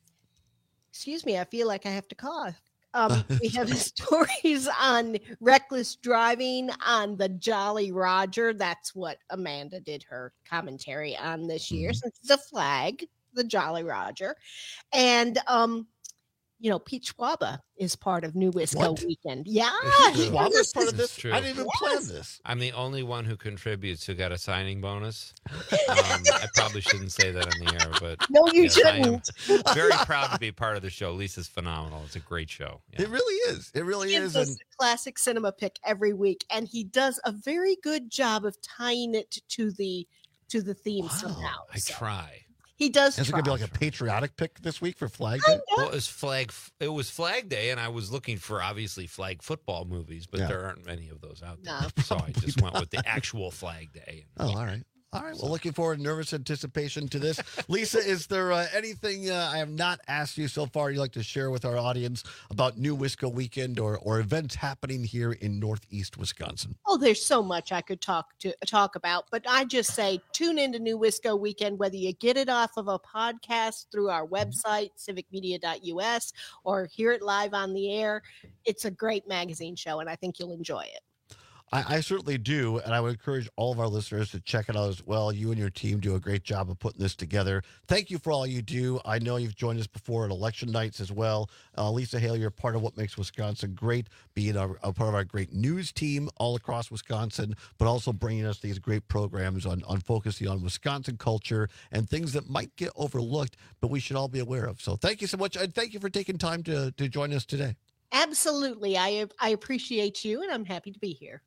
excuse me, I feel like I have to cough. Um, we have stories on reckless driving on the Jolly Roger. That's what Amanda did her commentary on this year, since it's a flag, the Jolly Roger. And, um, you know, Pete Schwaba is part of New Wisco What? Weekend. Yeah. Is he Schwaba's was- part of this? True. I didn't even plan this. I'm the only one who contributes who got a signing bonus. Um, I probably shouldn't say that on the air, but No, you yes, I am shouldn't. very proud to be part of the show. Lisa's phenomenal. It's a great show. It really is. It really He is. does And a classic cinema pick every week, and he does a very good job of tying it to the to the theme somehow. I try. He does. is it try. going to be like a patriotic pick this week for Flag Day? Well, it was flag. It was Flag Day, and I was looking for obviously flag football movies, but Yeah. there aren't many of those out there. No. So I just went with the actual Flag Day. Oh, all right. All right. Well, looking forward in nervous anticipation to this. Lisa, is there uh, anything uh, I have not asked you so far you'd like to share with our audience about New Wisco Weekend or, or events happening here in Northeast Wisconsin? Oh, there's so much I could talk to talk about, but I just say tune into New Wisco Weekend, whether you get it off of a podcast through our website, civic media dot U S, or hear it live on the air. It's a great magazine show, and I think you'll enjoy it. I, I certainly do, and I would encourage all of our listeners to check it out as well. You and your team do a great job of putting this together. Thank you for all you do. I know you've joined us before at election nights as well. Uh, Lisa Hale, you're part of what makes Wisconsin great, being a, a part of our great news team all across Wisconsin, but also bringing us these great programs on, on focusing on Wisconsin culture and things that might get overlooked, but we should all be aware of. So thank you so much, and thank you for taking time to, to join us today. Absolutely. I I appreciate you, and I'm happy to be here.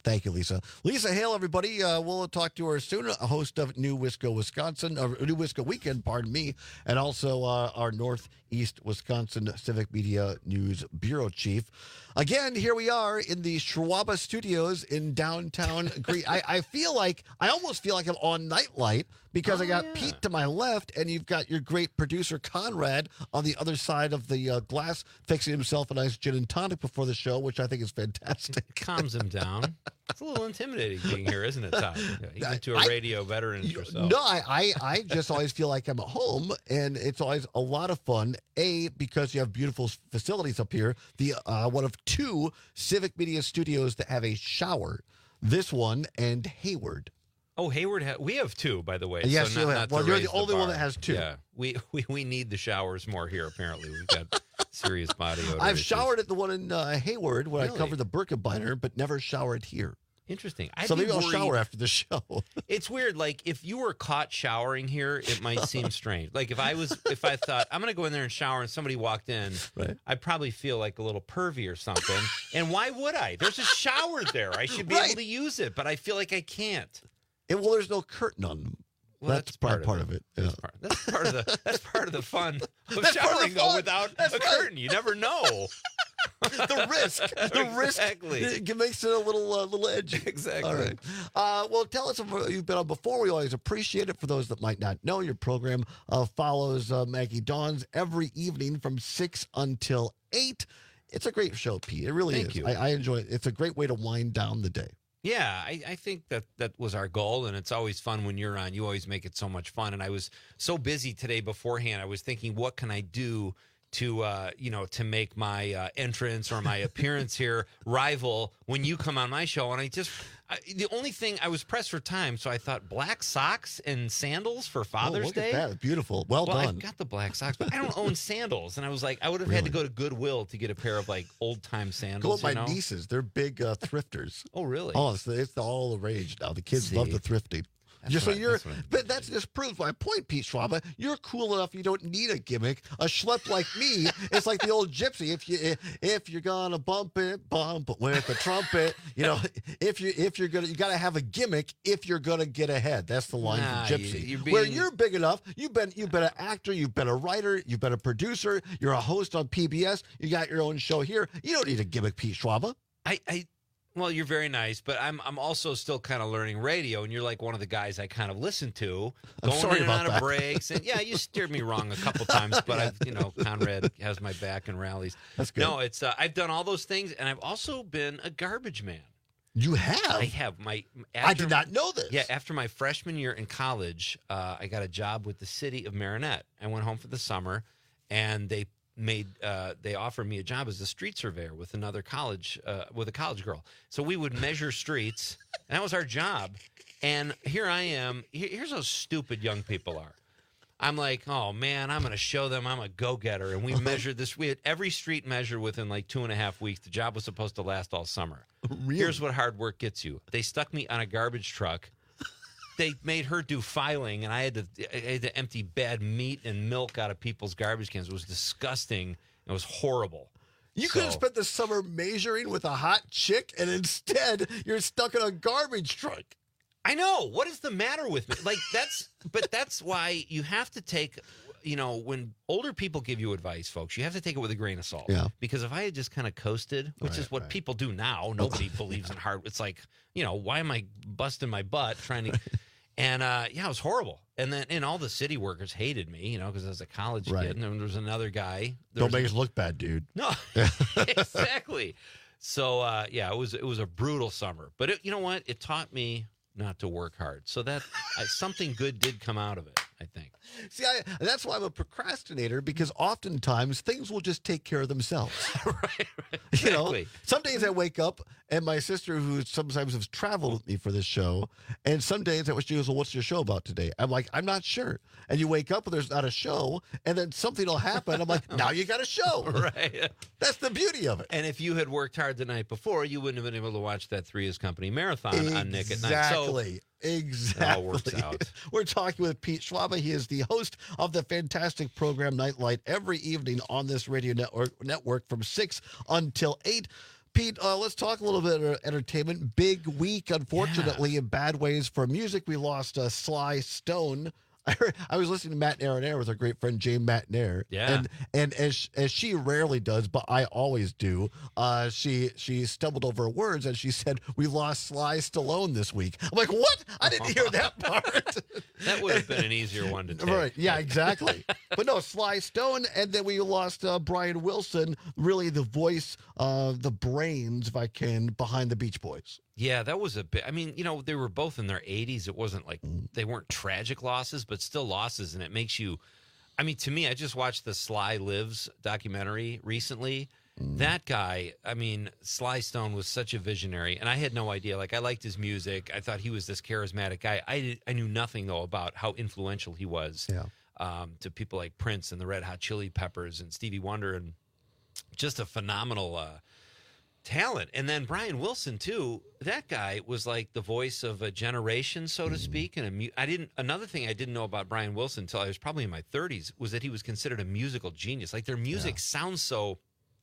Thank you, Lisa. Lisa Hale, everybody. Uh, we'll talk to her soon. A host of New Wisco, Wisconsin, uh, New Wisco Weekend, pardon me, and also uh, our Northeast Wisconsin Civic Media News Bureau Chief. Again, here we are in the Schwaba Studios in downtown Green. I, I feel like, I almost feel like I'm on Nightlight because Oh, I got yeah. Pete to my left, and you've got your great producer, Conrad, on the other side of the uh, glass, fixing himself a nice gin and tonic before the show, which I think is fantastic. Calms him down. It's a little intimidating being here, isn't it, Todd? Yeah, even to a I- radio veteran as yourself. No, I, I, I just always feel like I'm at home, and it's always a lot of fun. A, because you have beautiful facilities up here. The uh, one of two Civic Media studios that have a shower. This one and Hayward. Oh, Hayward, ha- we have two, by the way. Yes, so you not, have. not to Well, you're raise the only one bar. that has two. Yeah, we, we we need the showers more here. Apparently, we've got serious body odor. I've issues. showered at the one in uh, Hayward when I Really? covered the Birkebeiner, but never showered here. Interesting. I'd so be maybe I'll worried- shower after the show. It's weird. Like if you were caught showering here, it might seem strange. Like if I was, if I thought I'm going to go in there and shower, and somebody walked in, right. I'd probably feel like a little pervy or something. And why would I? There's a shower there. I should be Right. able to use it, but I feel like I can't. And, well, there's no curtain on them. Well, that's, part, part of it. Yeah. That's part, that's part of the that's part of the fun of That's part of the showering though fun. without That's a right. curtain. You never know. the risk, the risk, Exactly. it makes it a little, uh, little edgy. Exactly. All right. Uh, well, tell us if you've been on before. We always appreciate it. For those that might not know, your program uh, follows uh, Maggie Dawns every evening from six until eight. It's a great show, Pete. It really Thank is. you. I, I enjoy it. It's a great way to wind down the day. Yeah, I, I think that that was our goal, and it's always fun when you're on. You always make it so much fun. And I was so busy today beforehand. I was thinking, what can I do to, uh, you know, to make my uh, entrance or my appearance here rival when you come on my show? And I just, I, the only thing I was pressed for time, so I thought black socks and sandals for Father's oh, look Day. At that. Beautiful. Well, well, done. I've got the black socks, but I don't own sandals. And I was like, I would have had to go to Goodwill to get a pair of like old time Go sandals. with my you know? nieces. They're big uh, thrifters. Oh, really? Oh, it's, it's all the rage now. The kids See? love the thrifting. That's Just so what I- you're, that's what I- but that just proves my point, Pete Schwaba. You're cool enough. You don't need a gimmick. A schlep like me, it's like the old gypsy. If you if you're gonna bump it, bump it with a trumpet. You know, if you if you're gonna, you gotta have a gimmick if you're gonna get ahead. That's the line Nah, from you- Gypsy. you're Where being- you're big enough, you've been you've been an actor, you've been a writer, you've been a producer, you're a host on P B S. You got your own show here. You don't need a gimmick, Pete Schwaba. I, I, well, you're very nice, but I'm I'm also still kind of learning radio, and you're like one of the guys I kind of listen to, I'm going sorry in and about out of that. breaks, and yeah, you steered me wrong a couple times, but I've, you know, Conrad has my back in rallies. That's good. No, it's uh, I've done all those things, and I've also been a garbage man. You have? I have. My I did not know this. Yeah, after my freshman year in college, uh, I got a job with the city of Marinette. I went home for the summer, and they made uh, they offered me a job as a street surveyor with another college uh, with a college girl. So we would measure streets, and that was our job. And here I am. Here- Here's how stupid young people are. I'm like, oh man, I'm going to show them I'm a go-getter. And we measured this. We had every street measured within like two and a half weeks. The job was supposed to last all summer. Really? Here's what hard work gets you. They stuck me on a garbage truck. They made her do filing, and I had to I had to empty bad meat and milk out of people's garbage cans. It was disgusting. It was horrible. You could have So- spent the summer measuring with a hot chick, and instead you're stuck in a garbage truck. I know. What is the matter with me? Like that's, but that's why you have to take, you know, when older people give you advice, folks, you have to take it with a grain of salt. Yeah. Because if I had just kind of coasted, which Right, is what people do now, nobody believes in hard. It's like, you know, why am I busting my butt trying to? And uh, yeah, it was horrible. And then, and all the city workers hated me, you know, because I was a college Right. kid. And then there was another guy. There Don't was- make us look bad, dude. No, exactly. So uh, yeah, it was it was a brutal summer, but it, you know what? It taught me not to work hard. So that I, something good did come out of it, I think. See, I, that's why I'm a procrastinator, because oftentimes things will just take care of themselves. right, right. You know, Exactly. some days I wake up and my sister, who sometimes has traveled with me for this show, and some days that was she goes, well, what's your show about today? I'm like, I'm not sure. And you wake up and there's not a show, and then something will happen. I'm like, now you got a show. Right. That's the beauty of it. And if you had worked hard the night before, you wouldn't have been able to watch that Three Is Company marathon on Nick at Night. So Exactly. Exactly. it all works out. We're talking with Pete Schwaba. He is the host of the fantastic program Nightlight every evening on this radio network network from six until eight. Pete, uh, let's talk a little bit of entertainment. Big week, unfortunately, yeah. in bad ways for music. We lost uh, Sly Stone. I, heard, I was listening to Matt Nair on Air with our great friend Jane Matt Nair. Yeah. And and as as she rarely does, but I always do, uh, she she stumbled over her words and she said, "We lost Sly Stallone this week." I'm like, what? I didn't hear that part. That would have been an easier one to take. Right. Yeah, exactly. But no, Sly Stone, and then we lost uh, Brian Wilson, really the voice, uh, the brains, if I can, behind the Beach Boys. Yeah, that was a bit. I mean, you know, they were both in their eighties. It wasn't like they weren't tragic losses, but still losses. And it makes you, I mean, to me, I just watched the Sly Lives documentary recently. Mm. That guy, I mean, Sly Stone was such a visionary. And I had no idea. Like, I liked his music. I thought he was this charismatic guy. I, did, I knew nothing, though, about how influential he was yeah. um, to people like Prince and the Red Hot Chili Peppers and Stevie Wonder. And just a phenomenal uh talent. And then Brian Wilson too, that guy was like the voice of a generation, so to speak. And a mu- I didn't another thing I didn't know about Brian Wilson until I was probably in my thirties was that he was considered a musical genius. Like their music yeah. sounds so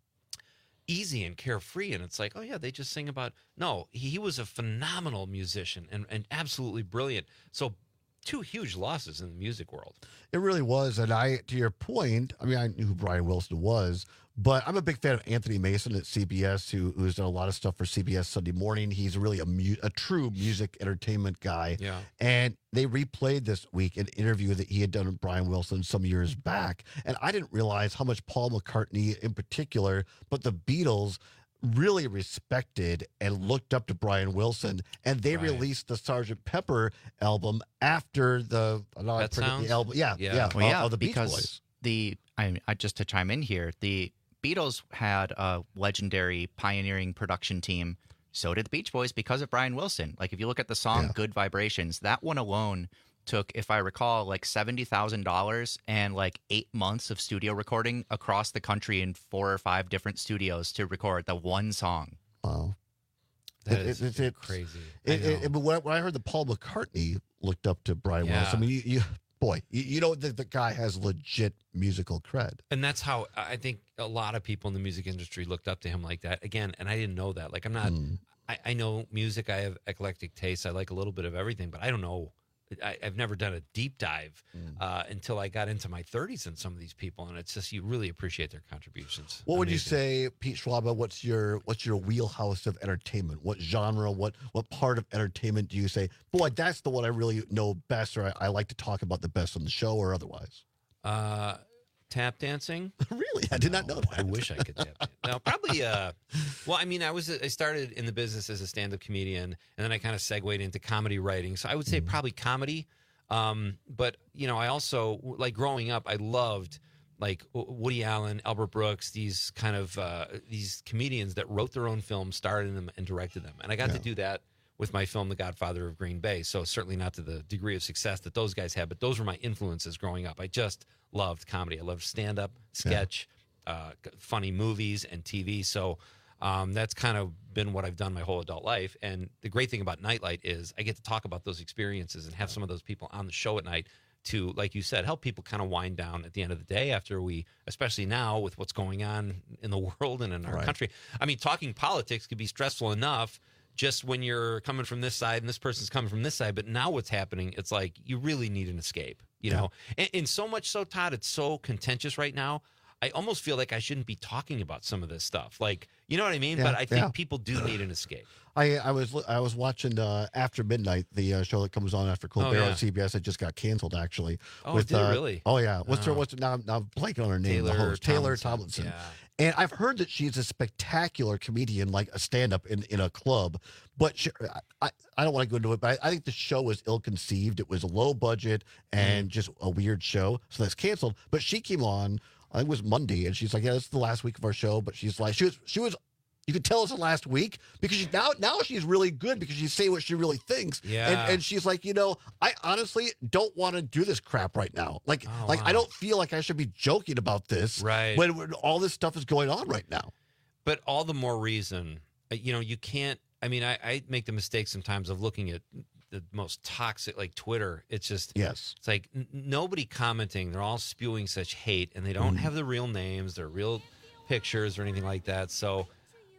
easy and carefree, and it's like, oh yeah, they just sing about no, he, he was a phenomenal musician and, and absolutely brilliant. So two huge losses in the music world. It really was. And I, to your point, I mean, I knew who Brian Wilson was, but I'm a big fan of Anthony Mason at C B S, who, who's done a lot of stuff for C B S Sunday Morning. He's really a, mu- a true music entertainment guy. Yeah. And they replayed this week an interview that he had done with Brian Wilson some years back. And I didn't realize how much Paul McCartney in particular, but the Beatles really respected and looked up to Brian Wilson, and they right. released the Sergeant Pepper album after the, Pet Sounds? the album. Yeah, Yeah. yeah, Well, of- yeah, of the Beach because Boys. the I, I just to chime in here, the Beatles had a legendary pioneering production team. So did the Beach Boys because of Brian Wilson. Like if you look at the song Yeah. "Good Vibrations," that one alone took, if I recall, like seventy thousand dollars and like eight months of studio recording across the country in four or five different studios to record the one song. Wow. That It- is it- it- crazy. It, I it, know. it- but when I, when I heard that Paul McCartney looked up to Brian Yeah. Wilson, I mean, you, you boy, you, you know the, the guy has legit musical cred. And that's how I think a lot of people in the music industry looked up to him like that. Again, and I didn't know that. Like, I'm not, Mm. I, I know music. I have eclectic tastes. I like a little bit of everything, but I don't know. I, I've never done a deep dive Mm. uh, until I got into my thirties in some of these people. And it's just, you really appreciate their contributions. What would you Amazing. say, Pete Schwaba? What's your what's your wheelhouse of entertainment? What genre? What what part of entertainment do you say, boy, that's the one I really know best, or I, I like to talk about the best on the show, or otherwise? Uh, tap dancing? Really? I did not know that. I wish I could tap dance. No, probably. Uh, well, I mean, I was I started in the business as a stand-up comedian, and then I kind of segued into comedy writing. So I would say Mm. probably comedy. Um, but you know, I also like growing up, I loved like W- Woody Allen, Albert Brooks, these kind of uh, these comedians that wrote their own films, starred in them, and directed them. And I got Yeah. to do that with my film, The Godfather of Green Bay. So certainly not to the degree of success that those guys had, but those were my influences growing up. I just loved comedy. I loved stand-up, sketch, uh, funny movies, and T V. So um, that's kind of been what I've done my whole adult life. And the great thing about Nightlight is I get to talk about those experiences and have some of those people on the show at night to, like you said, help people kind of wind down at the end of the day after we, especially now with what's going on in the world and in our Right. country. I mean, talking politics could be stressful enough just when you're coming from this side and this person's coming from this side. But now what's happening, it's like you really need an escape, you know? And, and so much so, Todd, it's so contentious right now. I almost feel like I shouldn't be talking about some of this stuff. Like, you know what I mean? Yeah, but I think yeah. people do need an escape. I I was I was watching uh, After Midnight, the uh, show that comes on after Colbert Oh, yeah. on C B S. It just got canceled, actually. Oh, did it uh, really? Oh yeah. What's her? Oh. What's her, now? Now I'm blanking on her name. the Taylor host Taylor Tomlinson. Tomlinson. Yeah. And I've heard that she's a spectacular comedian, like a stand-up in, in a club. But she, I I don't want to go into it, but I, I think the show was ill-conceived. It was low budget and just a weird show, so that's canceled. But she came on. I think it was Monday, and she's like, "Yeah, it's the last week of our show." But she's like, she was she was. You could tell it's the last week because she, now now she's really good because she's saying what she really thinks. Yeah. And, and she's like, you know, I honestly don't want to do this crap right now. Like, Oh, like wow. I don't feel like I should be joking about this Right. when, when all this stuff is going on right now. But all the more reason, uh, you know, you can't. I mean, I, I make the mistake sometimes of looking at the most toxic, like Twitter. It's just, Yes. it's like n- nobody commenting. They're all spewing such hate, and they don't Mhm. have the real names, their real pictures, or anything like that. So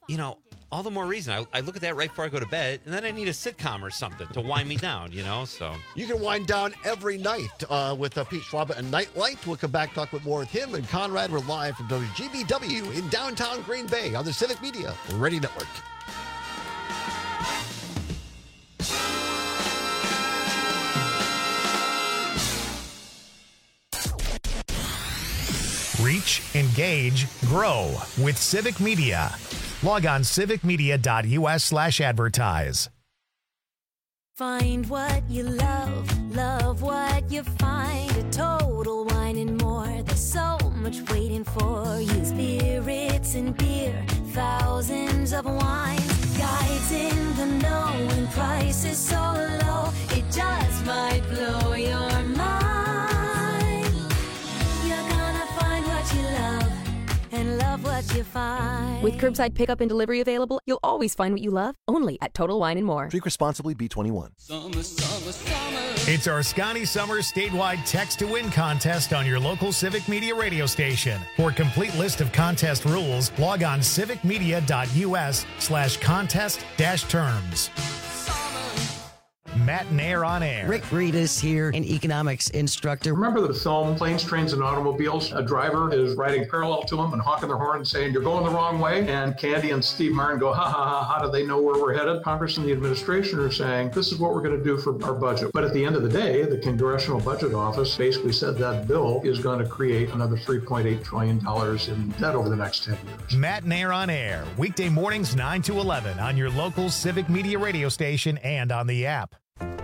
you know, all the more reason. I, I look at that right before I go to bed, and then I need a sitcom or something to wind me down, you know? So You can wind down every night uh, with uh, Pete Schwab and Nightlight. We'll come back, talk with more with him and Conrad. We're live from W G B W in downtown Green Bay on the Civic Media Radio Network. Reach, engage, grow with Civic Media. Log on civicmedia.us slash advertise. Find what you love, love what you find. A Total Wine and More. There's so much waiting for you. Spirits and beer, thousands of wines. Guides in the know and prices so low. It just might blow your mind. You're gonna find what you love and love what you find. With curbside pickup and delivery available, you'll always find what you love, only at Total Wine and More. Drink responsibly, B twenty-one. Summer, summer, summer. It's our Scotty Summer statewide text to win contest on your local Civic Media radio station. For a complete list of contest rules, log on civicmedia.us slash contest dash terms. Matt and Air on Air. Rick Breedis here, an economics instructor. Remember the film Planes, Trains, and Automobiles? A driver is riding parallel to him and honking their horn and saying, "You're going the wrong way." And Candy and Steve Martin go, ha, ha, ha, how do they know where we're headed? Congress and the administration are saying, this is what we're going to do for our budget. But at the end of the day, the Congressional Budget Office basically said that bill is going to create another three point eight trillion dollars in debt over the next ten years. Matt and Air on Air, weekday mornings nine to eleven on your local Civic Media radio station and on the app.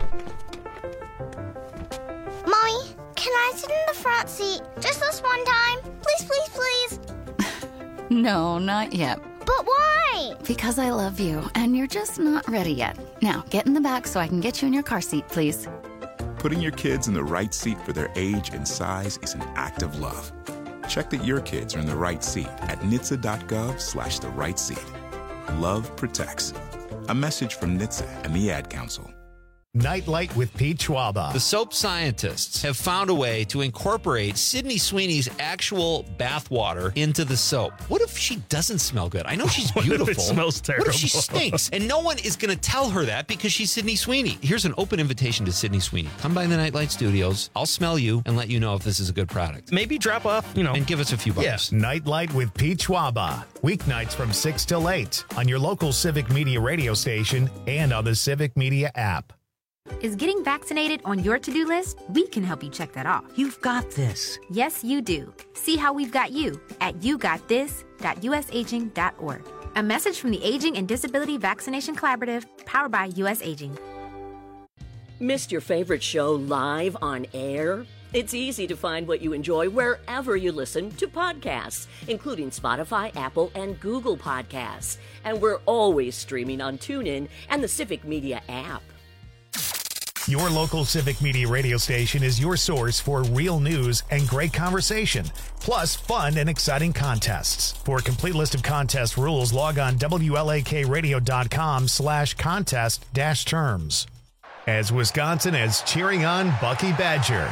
Mommy, can I sit in the front seat just this one time? Please, please, please. No, not yet. But why? Because I love you, and you're just not ready yet. Now, get in the back so I can get you in your car seat, please. Putting your kids in the right seat for their age and size is an act of love. Check that your kids are in the right seat at N H T S A dot gov slash the right seat. Love protects. A message from N H T S A and the Ad Council. Nightlight with Pete Schwaba. The soap scientists have found a way to incorporate Sydney Sweeney's actual bathwater into the soap. What if she doesn't smell good? I know she's What if it beautiful. smells What if she terrible? stinks? And no one is going to tell her that because she's Sydney Sweeney. Here's an open invitation to Sydney Sweeney. Come by the Nightlight Studios. I'll smell you and let you know if this is a good product. Maybe drop off, you know. And give us a few bucks. Yes, Nightlight with Pete Schwaba. Weeknights from six till eight on your local Civic Media radio station and on the Civic Media app. Is getting vaccinated on your to-do list? We can help you check that off. You've got this. Yes, you do. See how we've got you at you got this dot u s aging dot org. A message from the Aging and Disability Vaccination Collaborative, powered by U S Aging. Missed your favorite show live on air? It's easy to find what you enjoy wherever you listen to podcasts, including Spotify, Apple, and Google Podcasts. And we're always streaming on TuneIn and the Civic Media app. Your local Civic Media radio station is your source for real news and great conversation, plus fun and exciting contests. For a complete list of contest rules, log on W L A K radio dot com slash contest dash terms. As Wisconsin is cheering on Bucky Badger.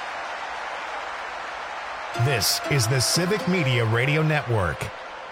This is the Civic Media Radio Network.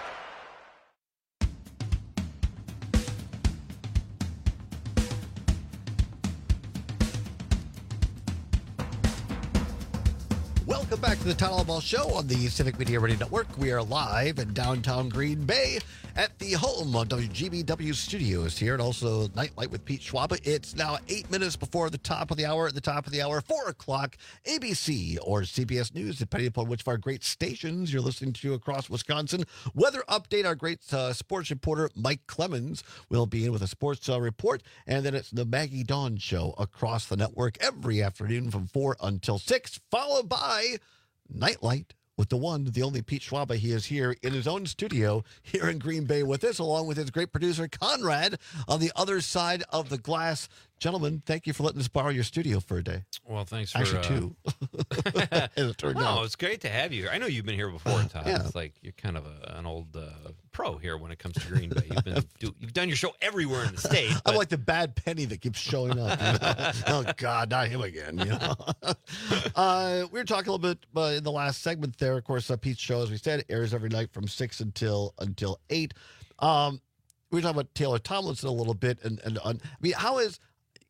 Welcome back to the Town Hall Ball Show on the Civic Media Radio Network. We are live in downtown Green Bay at the home of W G B W Studios here, and also Nightlight with Pete Schwaba. It's now eight minutes before the top of the hour. At the top of the hour, four o'clock, A B C or C B S News, depending upon which of our great stations you're listening to across Wisconsin. Weather update, our great uh, sports reporter Mike Clemens will be in with a sports uh, report, and then it's the Maggie Dawn Show across the network every afternoon from four until six, followed by Nightlight with the one, the only Pete Schwaba. He is here in his own studio here in Green Bay with us, along with his great producer, Conrad, on the other side of the glass. Gentlemen, thank you for letting us borrow your studio for a day. Well, thanks for... Actually, uh, two. As it turned no, out. it's great to have you here. I know you've been here before, Todd. Yeah. It's like you're kind of a, an old uh, pro here when it comes to Green Bay. You've, been, do, you've done your show everywhere in the state. I'm but- like the bad penny that keeps showing up. You know? Oh, God, not him again. You know? uh, we were talking a little bit uh, in the last segment there. Of course, uh, Pete's show, as we said, airs every night from six until until eight. Um, we were talking about Taylor Tomlinson a little bit, and and on, I mean, how is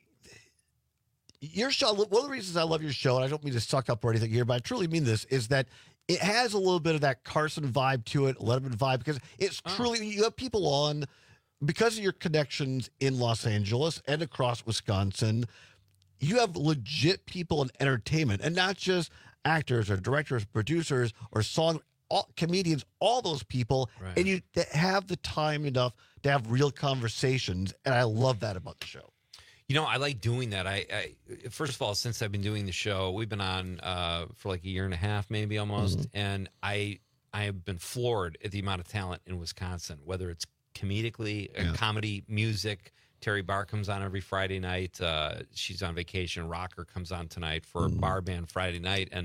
your show? One of the reasons I love your show, and I don't mean to suck up or anything here, but I truly mean this, is that it has a little bit of that Carson vibe to it, Letterman vibe, because it's Oh. truly, you have people on because of your connections in Los Angeles and across Wisconsin. You have legit people in entertainment, and not just actors or directors, producers, or song all, comedians, all those people, Right. and you th- have the time enough to have real conversations, and I love that about the show. You know, I like doing that. I, I first of all, since I've been doing the show, we've been on uh, for like a year and a half, maybe almost, Mm-hmm. and I I have been floored at the amount of talent in Wisconsin, whether it's comedically, uh, Yeah. comedy, music. Terry Barr comes on every Friday night. Uh, she's on vacation. Rocker comes on tonight for Mm-hmm. a bar band Friday night, and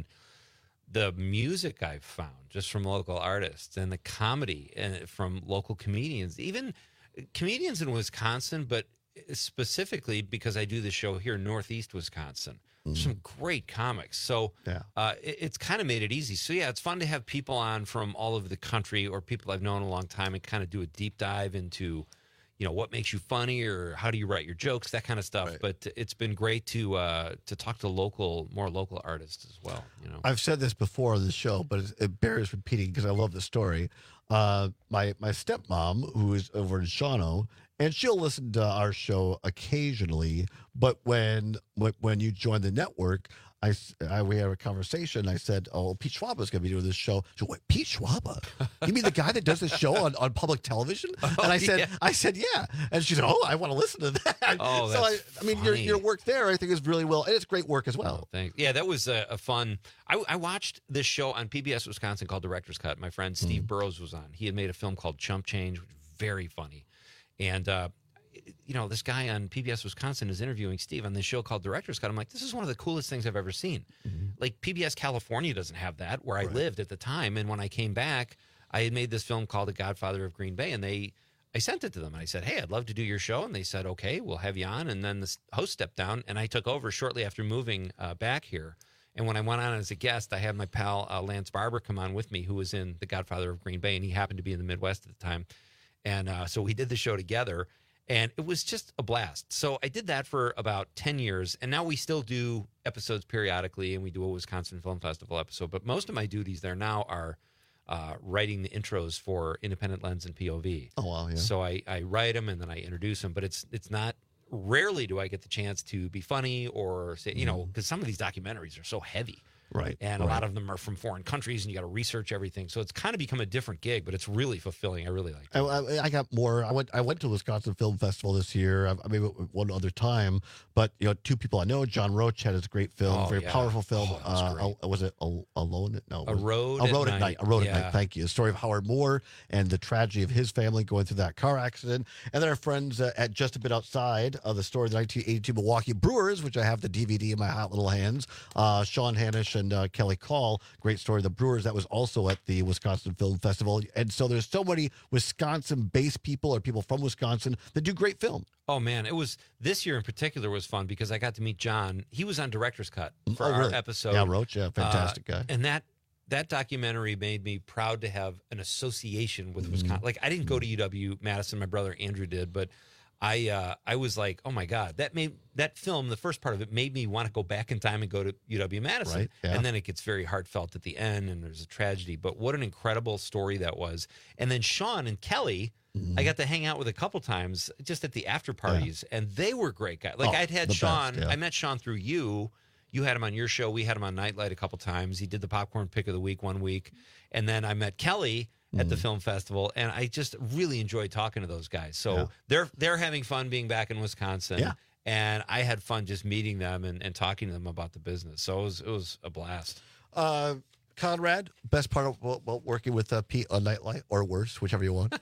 the music I've found just from local artists and the comedy and from local comedians, even comedians in Wisconsin, but specifically because I do the show here in Northeast Wisconsin. Some great comics. So Yeah. uh, it, it's kind of made it easy. So yeah, it's fun to have people on from all over the country or people I've known a long time and kind of do a deep dive into, you know, what makes you funny or how do you write your jokes, that kind of stuff. Right. But it's been great to uh, to talk to local, more local artists as well. You know, I've said this before on the show, but it, it bears repeating because I love the story. Uh, my my stepmom, who is over in Shawano, and she'll listen to our show occasionally. But when when, when you joined the network, I, s- I- we had a conversation. I said, "Oh, Pete Schwab is going to be doing this show." She went, "Wait, Pete Schwab? You mean the guy that does this show on, on public television?" and I said, yeah. "I said, yeah." And she said, "Oh, I want to listen to that." Oh, so I, that's I mean, your funny. your work there, I think, is really well, and it's great work as well. Oh, thanks. Yeah, that was a, a fun. I, I watched this show on P B S Wisconsin called Director's Cut. My friend Steve Mm. Burrows was on. He had made a film called Chump Change, which was very funny. And, uh, you know, this guy on P B S Wisconsin is interviewing Steve on this show called Director's Cut. I'm like, this is one of the coolest things I've ever seen. Like, P B S California doesn't have that, where I lived at the time. And when I came back, I had made this film called The Godfather of Green Bay, and they. I sent it to them and I said, hey, I'd love to do your show. And they said, okay, we'll have you on. And then the host stepped down and I took over shortly after moving uh, back here. And when I went on as a guest, I had my pal uh, Lance Barber come on with me, who was in The Godfather of Green Bay. And he happened to be in the Midwest at the time. And uh, so we did the show together and it was just a blast. So I did that for about ten years. And now we still do episodes periodically and we do a Wisconsin Film Festival episode. But most of my duties there now are Uh, writing the intros for Independent Lens and P O V. Oh, wow, yeah. So I, I write them and then I introduce them, but it's it's not, rarely do I get the chance to be funny or say, you know, because some of these documentaries are so heavy. Right. And a right. lot of them are from foreign countries and you got to research everything. So it's kind of become a different gig, but it's really fulfilling. I really like it. I, I, I got more. I went. I went to Wisconsin Film Festival this year. I, I mean, one other time, but you know, two people I know. John Roach had his great film, Oh, very yeah. powerful film. Oh, that was uh, great. uh, was it Al- Alone? No, A was- Road A at Road at Night. Night. A Road at Yeah. Night. Thank you. The story of Howard Moore and the tragedy of his family going through that car accident, and then our friends uh, at Just a Bit Outside, uh, the story of the nineteen eighty-two Milwaukee Brewers, which I have the D V D in my hot little hands. Uh, Sean Hanish and uh, Kelly Call. Great story of the Brewers. That was also at the Wisconsin Film Festival. And so there's so many Wisconsin-based people or people from Wisconsin that do great film. Oh man, it was this year in particular was fun because I got to meet John. He was on Director's Cut for Oh, our really? episode. Yeah, Roach, yeah, fantastic Uh, guy. And that that documentary made me proud to have an association with Mm-hmm. Wisconsin. Like I didn't go to U W Madison, my brother Andrew did, but I uh, I was like, oh my god, that made that film. The first part of it made me want to go back in time and go to U W Madison. Right, yeah. And then it gets very heartfelt at the end, and there's a tragedy. But what an incredible story that was. And then Sean and Kelly. Mm-hmm. I got to hang out with a couple times just at the after parties, and they were great guys. Like Oh, I'd had the Sean, best, yeah. I met Sean through you. You had him on your show. We had him on Nightlight a couple times. He did the popcorn pick of the week one week, and then I met Kelly at the Mm. film festival, and I just really enjoyed talking to those guys. So Yeah. they're they're having fun being back in Wisconsin, Yeah. and I had fun just meeting them and, and talking to them about the business. So it was it was a blast. Uh, Conrad, best part of well, well, working with uh, Pete on Nightlight, or worse, whichever you want.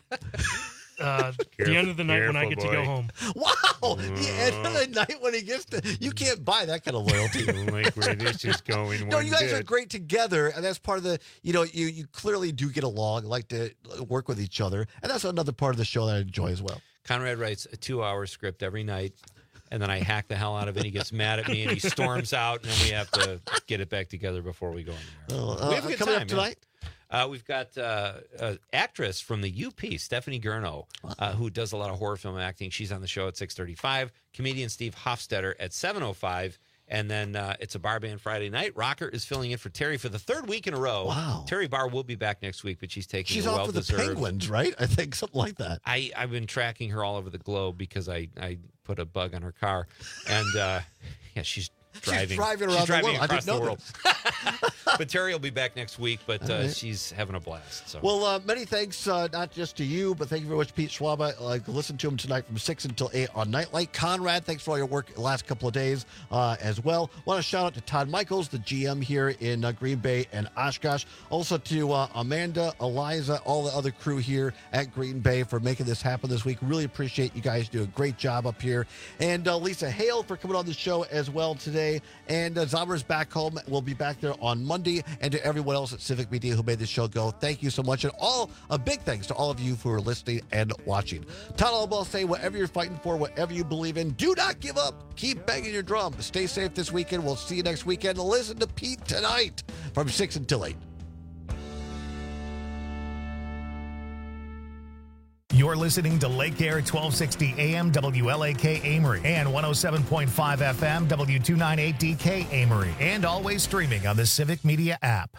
Uh, the end of the night when I get to go home. Wow! The end of the night when he gets to, you can't buy that kind of loyalty. like where this is going. No, one you guys are bit. great together, and that's part of the. You know, you you clearly do get along, like to work with each other, and that's another part of the show that I enjoy as well. Conrad writes a two-hour script every night, and then I hack the hell out of it. He gets mad at me, and he storms out, and then we have to get it back together before we go anywhere. Oh, we have a uh, good coming time up yeah. tonight. Uh, we've got uh, an actress from the U P, Stephanie Gurno, uh, who does a lot of horror film acting. She's on the show at six thirty-five. Comedian Steve Hofstetter at seven oh five. And then uh, it's a bar band Friday night. Rocker is filling in for Terry for the third week in a row. Wow. Terry Barr will be back next week, but she's taking She's a off for the well-deserved. Penguins, right? I think something like that. I, I've been tracking her all over the globe because I, I put a bug on her car. And, uh, yeah, she's driving. She's driving around she's driving the world. across I didn't the know world. But Terry will be back next week, but uh, right. she's having a blast. So. Well, uh, many thanks, uh, not just to you, but thank you very much, Pete Schwab. I uh, listen to him tonight from six until eight on Nightlight. Conrad, thanks for all your work the last couple of days uh, as well. Want to shout out to Todd Michaels, the G M here in uh, Green Bay and Oshkosh. Also to uh, Amanda, Eliza, all the other crew here at Green Bay for making this happen this week. Really appreciate you guys do a great job up here. And uh, Lisa Hale for coming on the show as well today. And uh, Zomer's back home. We'll be back there on Monday. And to everyone else at Civic Media who made this show go, thank you so much. And all a big thanks to all of you who are listening and watching. Todd Albaugh say, whatever you're fighting for, whatever you believe in, do not give up. Keep banging your drum. Stay safe this weekend. We'll see you next weekend. Listen to Pete tonight from six until eight. You're listening to Lake Air twelve sixty A M W L A K Amory and one oh seven point five F M W two ninety-eight D K Amory, and always streaming on the Civic Media app.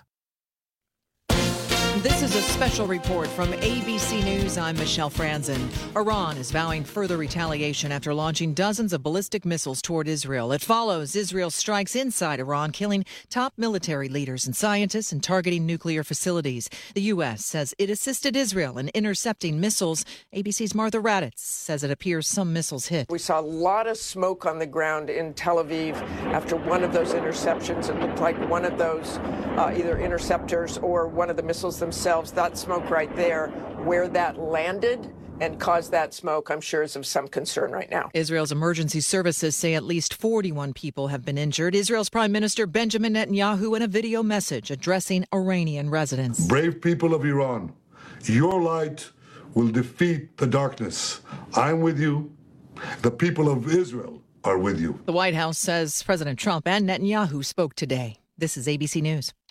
This is a special report from A B C News. I'm Michelle Franzen. Iran is vowing further retaliation after launching dozens of ballistic missiles toward Israel. It follows Israel's strikes inside Iran, killing top military leaders and scientists and targeting nuclear facilities. The U S says it assisted Israel in intercepting missiles. A B C's Martha Raddatz says it appears some missiles hit. We saw a lot of smoke on the ground in Tel Aviv after one of those interceptions. It looked like one of those uh, either interceptors or one of the missiles themselves, that smoke right there, where that landed and caused that smoke, I'm sure is of some concern right now. Israel's emergency services say at least forty-one people have been injured. Israel's Prime Minister Benjamin Netanyahu in a video message addressing Iranian residents. Brave people of Iran, your light will defeat the darkness. I'm with you. The people of Israel are with you. The White House says President Trump and Netanyahu spoke today. This is A B C News.